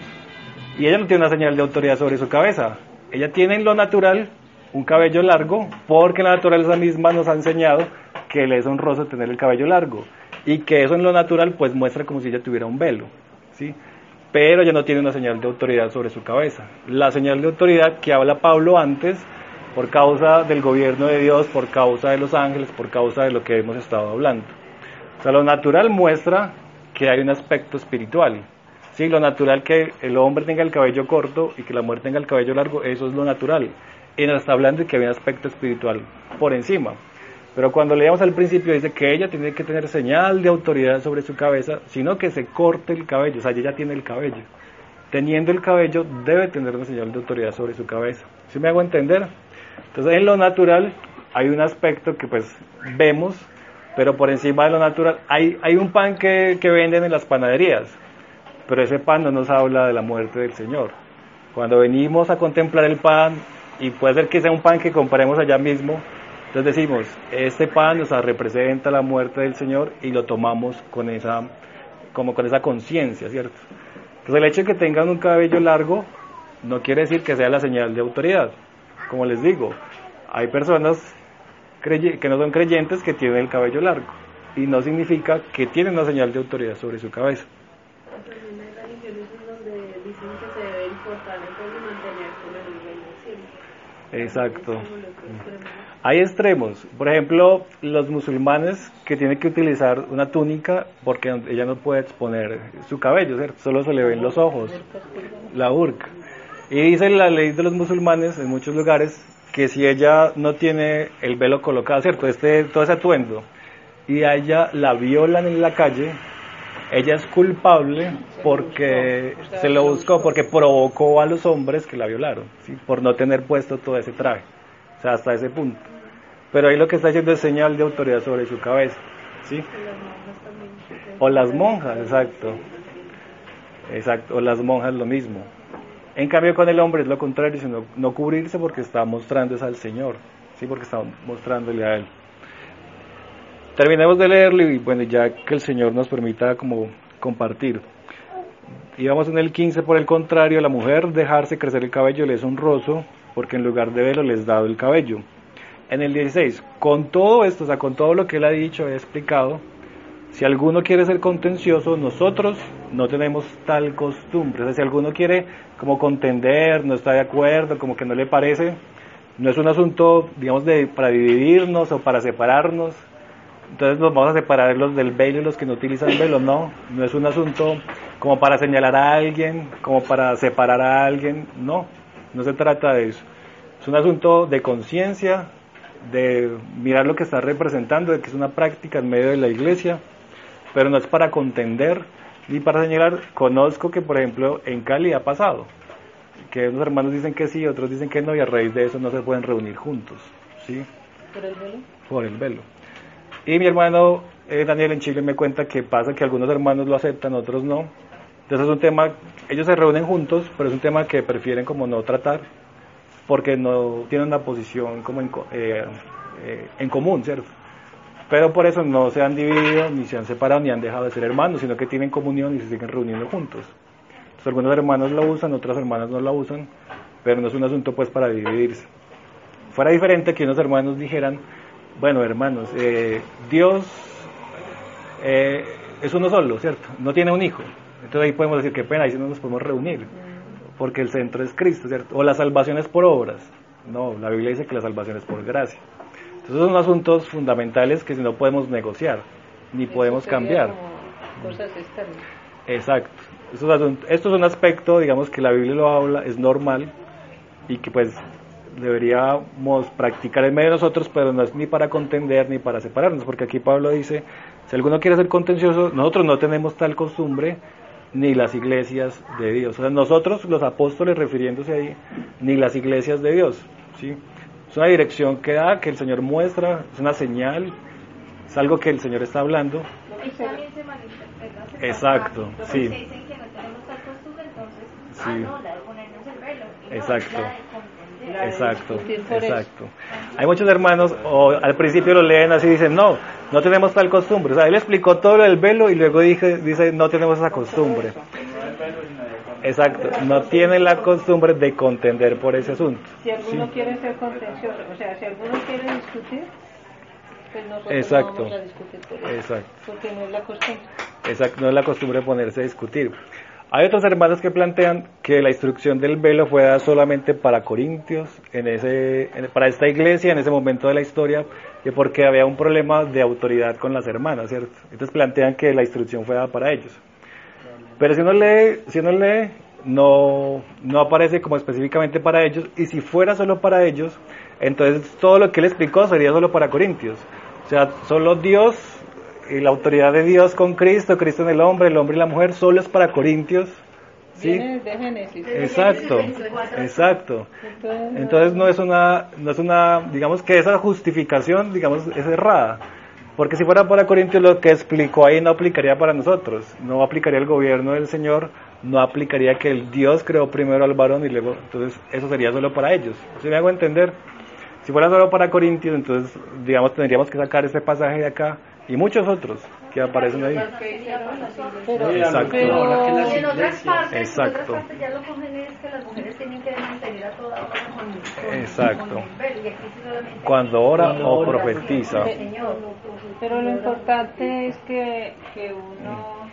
S1: Y ella no tiene una señal de autoridad sobre su cabeza. Ella tiene en lo natural un cabello largo, porque la naturaleza misma nos ha enseñado que le es honroso tener el cabello largo. Y que eso en lo natural pues muestra como si ella tuviera un velo, ¿sí? Pero ella no tiene una señal de autoridad sobre su cabeza. La señal de autoridad que habla Pablo antes, por causa del gobierno de Dios, por causa de los ángeles, por causa de lo que hemos estado hablando. O sea, lo natural muestra que hay un aspecto espiritual. Sí, lo natural que el hombre tenga el cabello corto y que la mujer tenga el cabello largo, eso es lo natural. Y nos está hablando de que hay un aspecto espiritual por encima. Pero cuando leíamos al principio dice que ella tiene que tener señal de autoridad sobre su cabeza, sino que se corte el cabello, o sea, ella ya tiene el cabello. Teniendo el cabello debe tener una señal de autoridad sobre su cabeza. ¿Sí me hago entender? Entonces en lo natural hay un aspecto que pues vemos, pero por encima de lo natural hay, hay un pan que, que venden en las panaderías, pero ese pan no nos habla de la muerte del Señor. Cuando venimos a contemplar el pan, y puede ser que sea un pan que compremos allá mismo, entonces decimos, este pan nos representa la muerte del Señor y lo tomamos con esa, como con esa conciencia, ¿cierto? Entonces el hecho de que tengan un cabello largo no quiere decir que sea la señal de autoridad. Como les digo, hay personas que no son creyentes que tienen el cabello largo y no significa que tienen una señal de autoridad sobre su cabeza.
S4: También hay religiones en donde dicen que se debe importar entonces mantener con el velo siempre.
S1: Exacto. Hay extremos, por ejemplo, los musulmanes que tienen que utilizar una túnica porque ella no puede exponer su cabello, ¿cierto? Solo se le ven los ojos, la burka. Y dice la ley de los musulmanes en muchos lugares que si ella no tiene el velo colocado, ¿cierto? Este, todo ese atuendo, y a ella la violan en la calle, ella es culpable porque se lo buscó, porque provocó a los hombres que la violaron, ¿sí? Por no tener puesto todo ese traje, o sea, hasta ese punto. Pero ahí lo que está haciendo es señal de autoridad sobre su cabeza, ¿sí? O las monjas, exacto. Exacto, o las monjas lo mismo. En cambio con el hombre es lo contrario, sino no cubrirse porque está mostrando es al Señor, ¿sí? Porque está mostrándole a Él. Terminemos de leerlo y bueno, ya que el Señor nos permita como compartir. Y vamos en el quince, por el contrario, la mujer dejarse crecer el cabello le es honroso, porque en lugar de velo le es dado el cabello. En el dieciséis, con todo esto, o sea, con todo lo que él ha dicho, he explicado, si alguno quiere ser contencioso, nosotros no tenemos tal costumbre. O sea, si alguno quiere como contender, no está de acuerdo, como que no le parece, no es un asunto, digamos, de para dividirnos o para separarnos. Entonces nos vamos a separar los del velo y los que no utilizan velo, no. No es un asunto como para señalar a alguien, como para separar a alguien, no. No se trata de eso. Es un asunto de conciencia, de mirar lo que está representando, de que es una práctica en medio de la iglesia, pero no es para contender ni para señalar. Conozco que, por ejemplo, en Cali ha pasado, que unos hermanos dicen que sí, otros dicen que no, y a raíz de eso no se pueden reunir juntos, ¿sí?
S4: ¿Por el velo?
S1: Por el velo. Y mi hermano eh, Daniel en Chile me cuenta que pasa que algunos hermanos lo aceptan, otros no. Entonces es un tema, ellos se reúnen juntos, pero es un tema que prefieren como no tratar, porque no tienen una posición como en, co- eh, eh, en común, ¿cierto? Pero por eso no se han dividido, ni se han separado, ni han dejado de ser hermanos, sino que tienen comunión y se siguen reuniendo juntos. Entonces, algunos hermanos la usan, otras hermanas no la usan, pero no es un asunto pues para dividirse. Fuera diferente que unos hermanos dijeran, bueno hermanos, eh, Dios eh, es uno solo, ¿cierto? No tiene un hijo. Entonces ahí podemos decir, qué pena, ahí sí no nos podemos reunir, porque el centro es Cristo, ¿cierto? O la salvación es por obras. No, la Biblia dice que la salvación es por gracia. Entonces son asuntos fundamentales que si no podemos negociar, ni podemos cambiar.
S5: Cosas externas.
S1: Exacto. Esto es, asunto, esto es un aspecto, digamos, que la Biblia lo habla, es normal, y que pues deberíamos practicar en medio de nosotros, pero no es ni para contender ni para separarnos, porque aquí Pablo dice, si alguno quiere ser contencioso, nosotros no tenemos tal costumbre, ni las iglesias de Dios. O sea, nosotros, los apóstoles, refiriéndose ahí, ni las iglesias de Dios, ¿sí? Es una dirección que da, que el Señor muestra, es una señal, es algo que el Señor está hablando.
S2: Ahí también se malinterpreta. se
S1: Exacto,
S2: pasa,
S1: sí.
S2: porque dicen que no tenemos tal costumbre, entonces,
S1: Sí.
S2: ah, no, la de ponernos el velo. Y no,
S1: Exacto.
S2: la de comprender.
S5: La de
S1: Exacto,
S5: discutir por eso.
S1: exacto. Hay muchos hermanos, o al principio lo leen así y dicen, no, no tenemos tal costumbre. O sea, él explicó todo lo del velo y luego dije, dice, no tenemos esa costumbre. Exacto, no tienen la costumbre de contender por ese asunto.
S5: Si alguno
S1: Sí.
S5: quiere ser contencioso, o sea, si alguno quiere discutir, pues nosotros
S1: Exacto.
S5: no vamos a discutir por eso,
S1: Exacto.
S5: porque no es la costumbre.
S1: Exacto, no es la costumbre de ponerse a discutir. Hay otros hermanos que plantean que la instrucción del velo fue dada solamente para Corintios, en ese, en- para esta iglesia, en ese momento de la historia, que porque había un problema de autoridad con las hermanas, ¿cierto? Entonces plantean que la instrucción fue dada para ellos. Pero si uno lee, si uno lee no, no aparece como específicamente para ellos, y si fuera solo para ellos, entonces todo lo que él explicó sería solo para Corintios. O sea, solo Dios y la autoridad de Dios con Cristo, Cristo en el hombre, el hombre y la mujer, solo es para Corintios. ¿Sí?
S5: Viene de Génesis.
S1: Exacto, exacto.
S5: Entonces,
S1: Entonces no es una, no es una, digamos que esa justificación, digamos, es errada. Porque si fuera para Corintios, lo que explicó ahí no aplicaría para nosotros. No aplicaría el gobierno del Señor, no aplicaría que el Dios creó primero al varón y luego, entonces eso sería solo para ellos. ¿Sí me hago entender? Si fuera solo para Corintios, entonces, digamos, tendríamos que sacar ese pasaje de acá y muchos otros que aparecen ahí.
S5: pero,
S1: Exacto.
S5: pero-
S6: Y en otras partes, en
S1: Exacto.
S6: otras partes ya lo cogen es que las mujeres tienen que mantener a toda hora con, con,
S1: Exacto.
S6: con el velo, y aquí sí solamente
S1: Cuando ora
S6: Cuando
S1: o
S6: ora,
S1: profetiza.
S6: sí, Señor.
S5: pero lo importante es que, que uno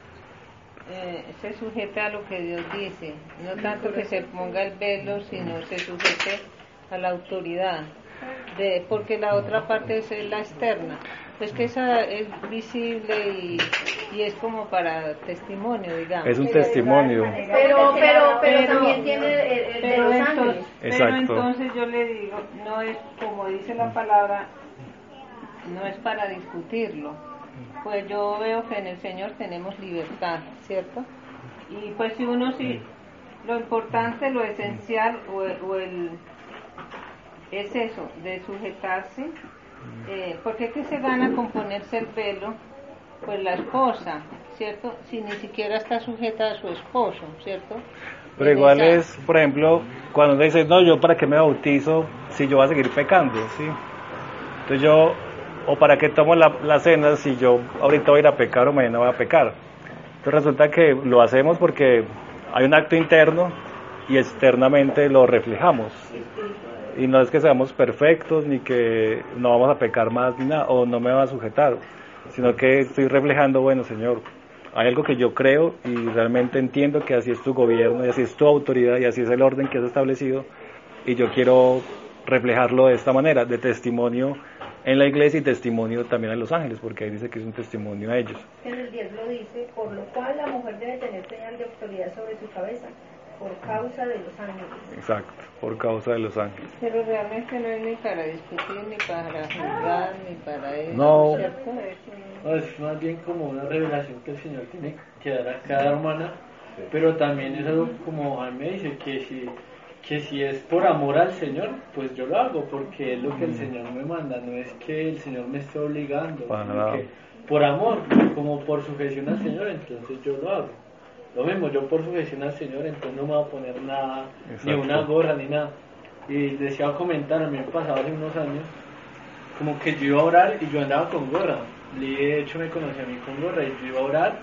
S5: eh, se sujete a lo que Dios dice, no tanto que se ponga el velo, sino se sujete a la autoridad, de, porque la otra parte es la externa, pues que esa es visible y, y es como para testimonio, digamos.
S1: Es un testimonio.
S6: Pero, pero, pero,
S5: Pero-
S6: también tiene el, el de
S5: Pero
S6: los
S5: entonces,
S6: ángeles.
S5: pero
S1: Exacto.
S5: entonces yo le digo, no es como dice la palabra, no es para discutirlo. Pues yo veo que en el Señor tenemos libertad, ¿cierto? Y pues si uno sí, lo importante, lo esencial o el, o el- es eso, de sujetarse, eh, porque ¿qué se gana con ponerse el velo? Pues la esposa, ¿cierto? Si ni siquiera está sujeta a su esposo, ¿cierto?
S1: Pero
S5: En
S1: igual
S5: esa-
S1: es, por ejemplo, cuando uno dice, no, yo para qué me bautizo si yo voy a seguir pecando, ¿sí? Entonces yo, o para qué tomo la, la cena si yo ahorita voy a ir a pecar o mañana voy a pecar. Entonces resulta que lo hacemos porque hay un acto interno y externamente lo reflejamos. Y no es que seamos perfectos, ni que no vamos a pecar más, ni nada, o no me va a sujetar, sino que estoy reflejando, bueno, Señor, hay algo que yo creo y realmente entiendo que así es tu gobierno, y así es tu autoridad, y así es el orden que has establecido, y yo quiero reflejarlo de esta manera, de testimonio en la iglesia y testimonio también a los ángeles, porque ahí dice que es un testimonio a ellos.
S6: En el diez lo dice, por lo cual la mujer debe tener señal de autoridad sobre su cabeza, por causa de los ángeles.
S1: Exacto, por causa de los ángeles.
S5: Pero realmente no es ni para discutir, ni para juzgar, ni para eso,
S1: No.
S5: ¿cierto? Es un-
S7: No, es más bien como una revelación que el Señor tiene que dar a cada hermana, pero también es algo como Juan me dice, que si, que si es por amor al Señor, pues yo lo hago, porque es lo que el Señor me manda, no es que el Señor me esté obligando,
S1: Para
S7: sino
S1: nada.
S7: que por amor, como por sujeción al Señor, entonces yo lo hago. Lo mismo, yo por sujeción al Señor, entonces no me voy a poner nada, ni
S1: Exacto.
S7: una gorra, ni nada. y les iba a comentar, a mí me pasaba hace unos años, como que yo iba a orar y yo andaba con gorra. Lee de hecho me conocía a mí con gorra y yo iba a orar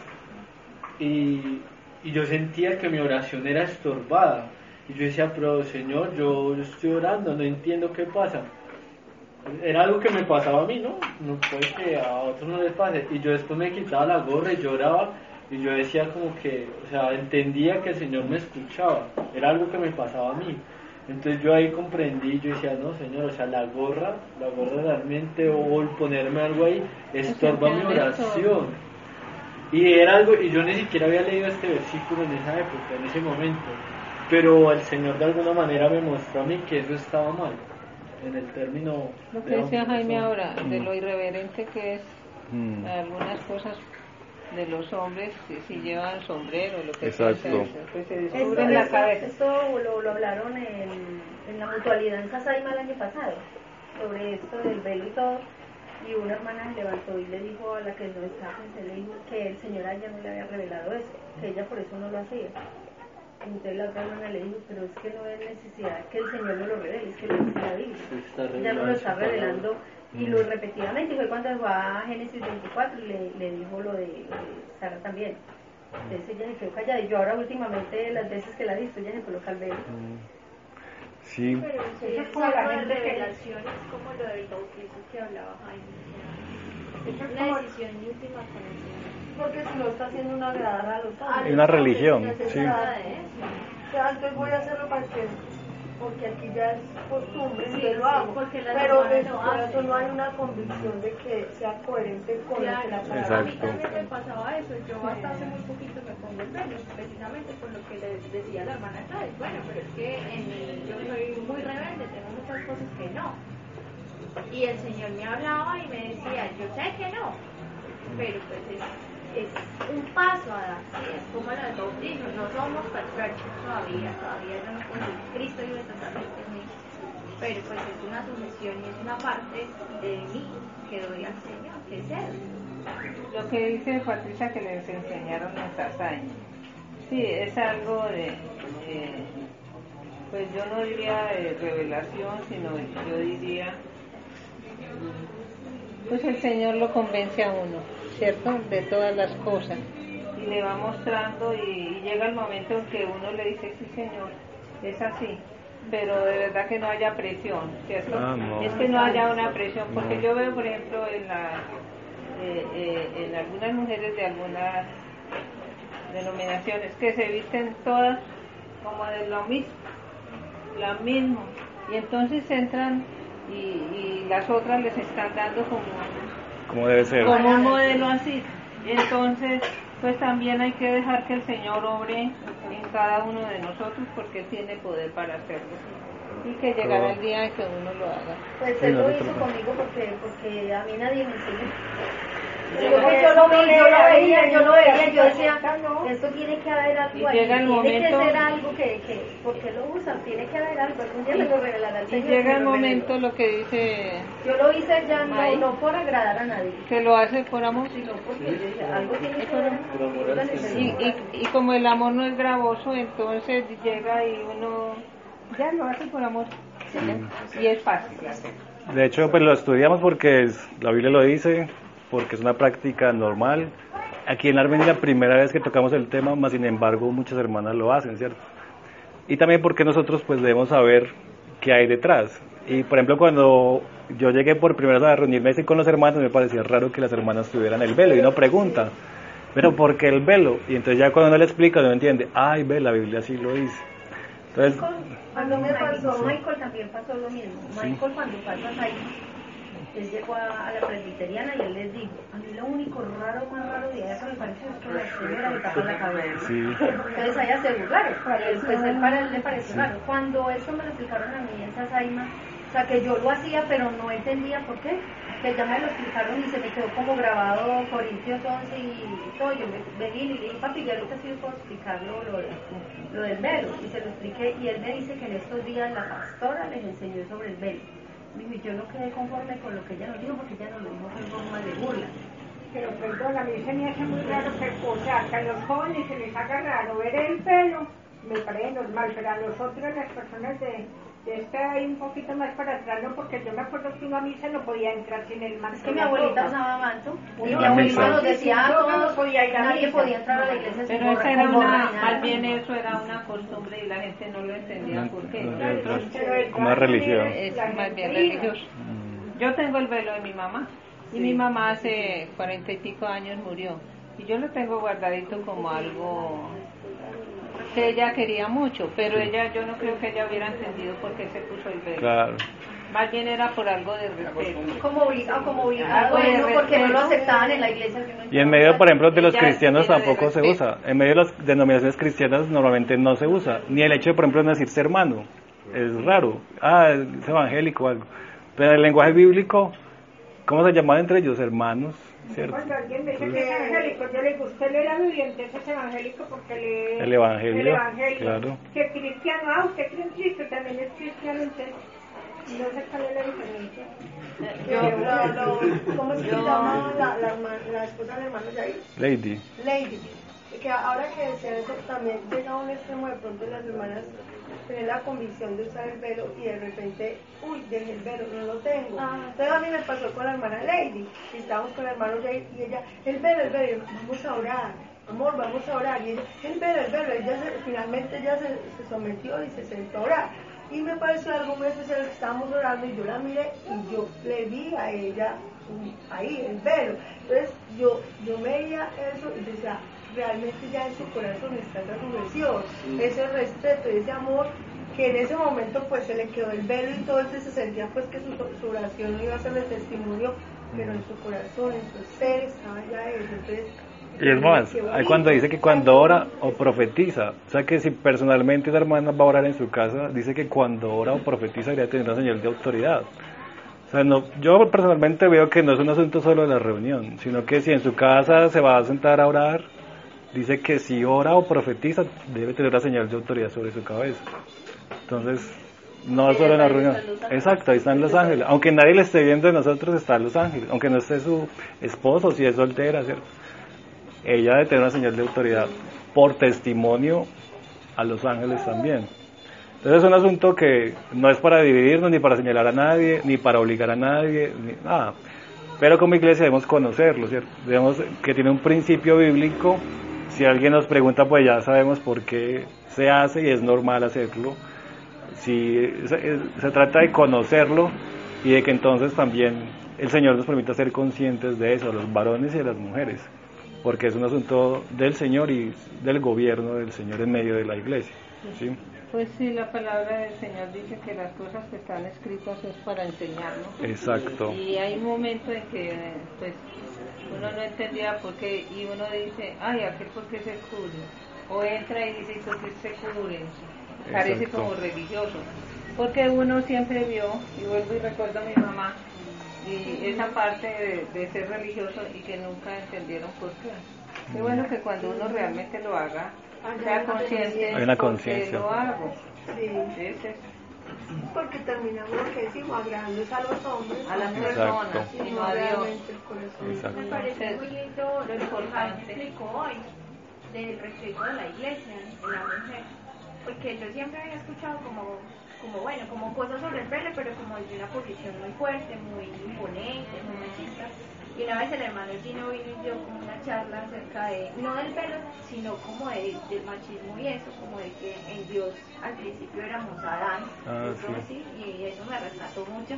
S7: y, y yo sentía que mi oración era estorbada. Y yo decía, pero Señor, yo, yo estoy orando, no entiendo qué pasa. Era algo que me pasaba a mí, ¿no? No puede que a otros no les pase. Y yo después me quitaba la gorra y lloraba y yo decía como que, o sea, entendía que el Señor me escuchaba. Era algo que me pasaba a mí. Entonces yo ahí comprendí, yo decía, no Señor, o sea, la gorra, la gorra realmente, o el ponerme algo ahí, estorba mi oración. Y era algo, y yo ni siquiera había leído este versículo en esa época, en ese momento, pero el Señor de alguna manera me mostró a mí que eso estaba mal, en el término...
S5: Lo que decía Jaime ahora, de lo irreverente que es
S1: Mm.
S5: algunas cosas de los hombres, si, si llevan sombrero, lo que
S1: Exacto.
S5: sea, pues se
S6: Esto,
S5: descubren la
S6: esto,
S5: cabeza.
S6: esto lo, lo hablaron en, en la mutualidad en Sasaima el año pasado, sobre esto del velo y todo, y una hermana se levantó y le dijo a la que no estaba, se le dijo que el Señor a ella no le había revelado eso, que ella por eso no lo hacía. Entonces la otra hermana le dijo, pero es que no es necesidad que el Señor no lo revele, es que lo dice la Biblia. Ella no lo está revelando y lo repetidamente. Y fue cuando fue a Génesis veinticuatro y le, le dijo lo de, lo de Sara también. Entonces ella se quedó callada y yo ahora últimamente las veces que la he visto ella se coloca el velo.
S1: Sí,
S2: Pero si
S3: Eso
S2: es
S3: es como la
S2: algo de
S3: gente que-
S2: revelación, es como lo del bautizo que hablaba Jaime. O
S3: Eso
S2: sea,
S3: es
S2: una
S3: como-
S2: decisión íntima con el Señor.
S6: Porque si no está haciendo una agradar a los
S2: Ah,
S6: hombres.
S1: Es una
S2: los hombres,
S1: religión,
S2: no se
S1: sí.
S2: trata de eso.
S6: O sea, antes voy a hacerlo para que, porque aquí ya es costumbre,
S2: Sí,
S6: entonces lo
S2: sí,
S6: hago.
S2: porque las
S6: Pero
S2: hermanas
S6: en
S2: lo
S6: su corazón
S2: hacen.
S6: no hay una convicción de que sea coherente con lo que la
S2: Claro,
S6: palabra
S2: a mí
S1: Exacto.
S2: también me pasaba eso. Yo hasta hace muy poquito me pongo el velo, precisamente por lo que le decía la hermana Gladys. Bueno, pero es que en mí yo soy muy rebelde, tengo muchas cosas que no. Y el Señor me hablaba y me decía, yo sé que no, pero pues es, es un paso a dar, ¿sí? Es como lo del bautismo, no somos perfectos todavía, todavía yo no puedo decir, Cristo vive totalmente en mí, pero pues es una sujeción y es una parte de mí que doy al Señor, que es Él.
S5: Lo que dice Patricia que les enseñaron en Sasaña. Sí, es algo de, eh, pues yo no diría de revelación, sino yo diría, pues el Señor lo convence a uno, ¿cierto? De todas las cosas. Y le va mostrando y, y llega el momento en que uno le dice, sí Señor, es así. Pero de verdad que no haya presión, ¿cierto?
S1: Ah, no.
S5: Es que no haya una presión, porque
S1: No.
S5: yo veo, por ejemplo, en la eh, eh, en algunas mujeres de algunas denominaciones que se visten todas como de lo mismo, lo mismo, y entonces entran y, y las otras les están dando como,
S1: como debe ser.
S5: como un modelo así. Entonces, pues también hay que dejar que el Señor obre en cada uno de nosotros porque tiene poder para hacerlo. Y que llegará el día en que uno lo haga.
S6: Pues
S1: Sí,
S6: él lo
S1: nosotros
S6: hizo
S1: no.
S6: conmigo porque, porque a mí nadie me enseñó.
S5: Yo
S6: Yo,
S5: lo-
S6: yo lo vi, yo lo veía, yo lo veía, yo decía,
S3: No.
S6: esto tiene que haber algo
S5: Y
S6: ahí,
S5: llega el
S6: tiene
S5: momento-
S6: que ser algo que, que, ¿por qué lo usan? Tiene que haber algo, algún día me lo revelará el
S5: Y
S6: Señor.
S5: llega
S6: me
S5: el
S6: lo
S5: momento,
S6: reveló.
S5: lo que dice,
S6: Yo lo hice ya
S5: May.
S6: no, no por agradar a nadie,
S5: que lo hace por amor.
S6: sino porque yo dije, algo tiene que
S5: Por
S6: haber.
S5: amor.
S7: Por amor al
S6: Entonces,
S7: Señor.
S5: Y, y, y como el amor no es gravoso, entonces llega y uno ya lo hace por amor. Y es fácil hacerlo.
S1: De hecho, pues lo estudiamos porque es- la Biblia lo dice, porque es una práctica normal. Aquí en Armenia es la primera vez que tocamos el tema, más sin embargo muchas hermanas lo hacen, ¿cierto? Y también porque nosotros pues debemos saber qué hay detrás. Y por ejemplo, cuando yo llegué por primera vez a reunirme así con los hermanos, me parecía raro que las hermanas tuvieran el velo y uno pregunta, ¿pero por qué el velo? Y entonces ya cuando uno le explica, uno entiende, ay, ve, la Biblia sí lo dice. Entonces,
S6: Cuando me pasó, Michael también pasó lo mismo. Michael cuando pasó ahí, él llegó a, a la presbiteriana y él les dijo, a mí lo único raro, más raro de eso me parece es que la señora le tapa la cabeza.
S1: sí,
S6: Entonces a ella se burlaron, pues él para él le pareció raro. Cuando eso me lo explicaron a mí en Sasaima, o sea que yo lo hacía pero no entendía por qué, que ya me lo explicaron y se me quedó como grabado Corintios once y todo, yo me vení y le dije, papi, ya lo que sí puedo explicarlo, lo, de, lo del velo, y se lo expliqué, y él me dice que en estos días la pastora les enseñó sobre el velo. Me dijo, y yo no quedé conforme con lo que ella nos dijo, porque ella nos lo dijo en forma de burla.
S3: Pero perdón, a mí se me hace muy raro que, o sea, que a los jóvenes se les haga raro ver el pelo, me parece normal, pero a nosotros, las personas de, Está ahí un poquito más para atrás, ¿no? Porque yo me acuerdo que uno a misa no podía entrar sin el manto.
S6: Es que mi abuelita usaba manto y
S1: Ah,
S6: mi abuelita
S1: misa.
S6: nos decía a
S3: Yo no
S6: todos,
S3: podía ir a
S6: nadie
S3: misa.
S6: podía entrar a la iglesia sin
S5: Pero esa
S6: gorra,
S5: era
S6: con gorra
S5: una,
S6: ni nada.
S5: más bien eso era una costumbre y la gente no lo entendía por qué.
S1: No, no,
S5: Nosotros
S3: Pero el
S1: Una religión.
S5: es
S3: la
S5: más bien
S3: gente
S5: religioso. Yo tengo el velo de mi mamá y mi mamá hace cuarenta y pico años murió y yo lo tengo guardadito como algo que ella quería mucho, pero ella, yo no creo que ella hubiera entendido por qué se puso el velo.
S1: Claro.
S5: Más bien era por algo de respeto.
S6: Como obligado, como obligado,
S5: Algo de
S6: bueno, porque no lo
S5: respeto.
S6: aceptaban en la iglesia. que no
S1: Y en medio, por ejemplo, de los
S5: Ella
S1: cristianos
S5: llena de
S1: tampoco se
S5: respeto.
S1: usa. En medio de las denominaciones cristianas normalmente no se usa. Ni el hecho de, por ejemplo, no decirse hermano. Es raro. Ah, es evangélico o algo. Pero en el lenguaje bíblico, ¿cómo se llamaban entre ellos? Hermanos, ¿cierto?
S3: Cuando alguien me dice que es evangélico, yo le digo, usted lee la Biblia, entonces es evangélico porque lee
S1: El Evangelio,
S3: el Evangelio.
S1: claro.
S3: Que cristiano, ah, usted cree en Cristo, también es cristiano, entonces no sé cuál es la diferencia.
S6: Yo, lo, lo, ¿Cómo es que se llama la, la, herma- la esposa del hermano Jair?
S1: Lady.
S6: Lady. Que ahora que decía eso, también llega a un extremo de pronto las hermanas tener la convicción de usar el velo y de repente, uy, dejé el velo, no lo tengo. Entonces a mí me pasó con la hermana Lady, y estábamos con el hermano Jair y ella, el velo, el velo, y yo, vamos a orar, amor, vamos a orar. Y ella, el velo, el velo, ella se, finalmente ella se, se sometió y se sentó a orar. Y me pareció algo muy especial que estábamos orando y yo la miré y yo le vi a ella um, ahí, el velo. Entonces yo, yo veía eso y decía, realmente ya en su corazón está esa sujeción, ese respeto y ese amor que en ese momento pues se le quedó el velo y todo, entonces se sentía pues que su, su oración no iba a ser de testimonio, pero en su corazón, en su ser estaba ya eso. Entonces,
S1: Y es más,
S6: qué
S1: hay
S6: bonito.
S1: cuando dice que cuando ora o profetiza, o sea que si personalmente esa hermana va a orar en su casa, dice que cuando ora o profetiza debería tener una señal de autoridad. O sea, no, yo personalmente veo que no es un asunto solo de la reunión, sino que si en su casa se va a sentar a orar, dice que si ora o profetiza debe tener la señal de autoridad sobre su cabeza. Entonces, no solo en la reunión. Exacto, ahí están los ángeles. Aunque nadie le esté viendo de nosotros, están los ángeles. Aunque no esté su esposo, si es soltera, ¿cierto? Ella debe tener una señal de autoridad por testimonio a los ángeles también. Entonces es un asunto que no es para dividirnos, ni para señalar a nadie, ni para obligar a nadie, ni nada. Pero como iglesia debemos conocerlo, ¿cierto? Debemos que tiene un principio bíblico. Si alguien nos pregunta, pues ya sabemos por qué se hace y es normal hacerlo. Si se, se trata de conocerlo y de que entonces también el Señor nos permita ser conscientes de eso, a los varones y a las mujeres, porque es un asunto del Señor y del gobierno del Señor en medio de la iglesia, ¿sí?
S5: Pues sí, la palabra del Señor dice que las cosas que están escritas es para enseñarnos.
S1: Exacto.
S5: Y hay un momento en que pues uno no entendía por qué y uno dice, ay, aquel por qué se cubre. O entra y dice, ¿y por qué se cubren? Parece
S1: Exacto.
S5: como religioso. Porque uno siempre vio, y vuelvo y recuerdo a mi mamá, y esa parte de, de ser religioso y que nunca entendieron por qué. Qué bueno que cuando uno realmente lo haga, sea consciente
S1: Hay una
S5: de por qué
S1: conciencia.
S5: lo hago.
S6: Sí,
S5: Ese es
S6: porque terminamos lo que decimos, agradando a los hombres,
S5: a las
S6: no
S5: personas
S1: Exacto.
S5: y no a Dios.
S6: realmente el corazón.
S1: Exacto.
S2: Me parece muy lindo lo que Jaime
S5: importante.
S2: explicó hoy del respeto de la iglesia en la mujer, porque yo siempre había escuchado como, como bueno, como cosas sobre el velo, pero como desde una posición muy fuerte, muy imponente, muy machista. Y una vez el hermano Gino vino y dio como una charla acerca de, no del velo, sino como de, del machismo y eso, como de que en Dios al principio éramos Adán,
S1: Ah,
S2: eso
S1: sí.
S2: sí, y eso me rescató mucho.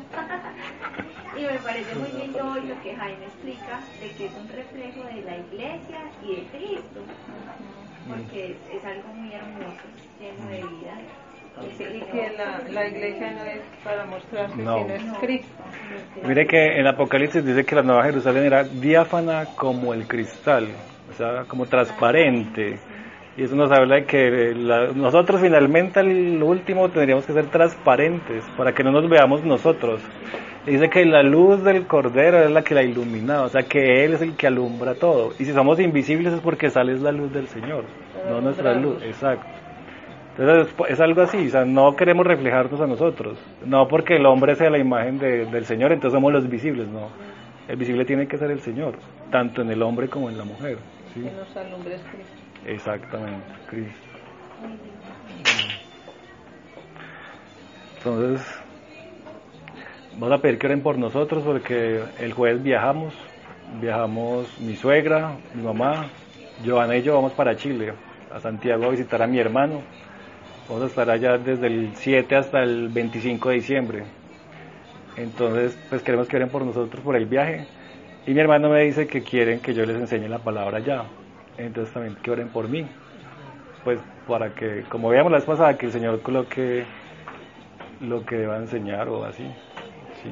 S2: Y me parece muy lindo hoy lo que Jaime explica, de que es un reflejo de la iglesia y de Cristo, porque es, es algo muy hermoso, lleno de vida.
S5: Y que la, la iglesia no es para mostrarse,
S1: No.
S5: sino es Cristo.
S1: Mire que en Apocalipsis dice que la Nueva Jerusalén era diáfana como el cristal, o sea, como transparente. Y eso nos habla de que la- nosotros finalmente al último tendríamos que ser transparentes para que no nos veamos nosotros. Y dice que la luz del Cordero es la que la ilumina, o sea que Él es el que alumbra todo. Y si somos invisibles es porque sale la luz del Señor, no nuestra luz, exacto. Entonces es, es algo así, o sea, no queremos reflejarnos a nosotros, no porque el hombre sea la imagen de- del Señor, entonces somos los visibles, no. El visible tiene que ser el Señor, tanto en el hombre como en la mujer. ¿sí?
S5: Que nos alumbre es Cristo.
S1: Exactamente, Cristo. Entonces, vamos a pedir que oren por nosotros porque el jueves viajamos, viajamos mi suegra, mi mamá, Giovanna y yo vamos para Chile, a Santiago a visitar a mi hermano. Vamos a estar allá desde el siete hasta el veinticinco de diciembre. Entonces, pues queremos que oren por nosotros por el viaje. Y mi hermano me dice que quieren que yo les enseñe la palabra allá. Entonces también que oren por mí. Pues para que, como veíamos la vez pasada, que el Señor coloque lo que deba enseñar o así. ¿Sí?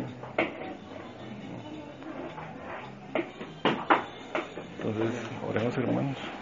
S1: Entonces, oremos, hermanos.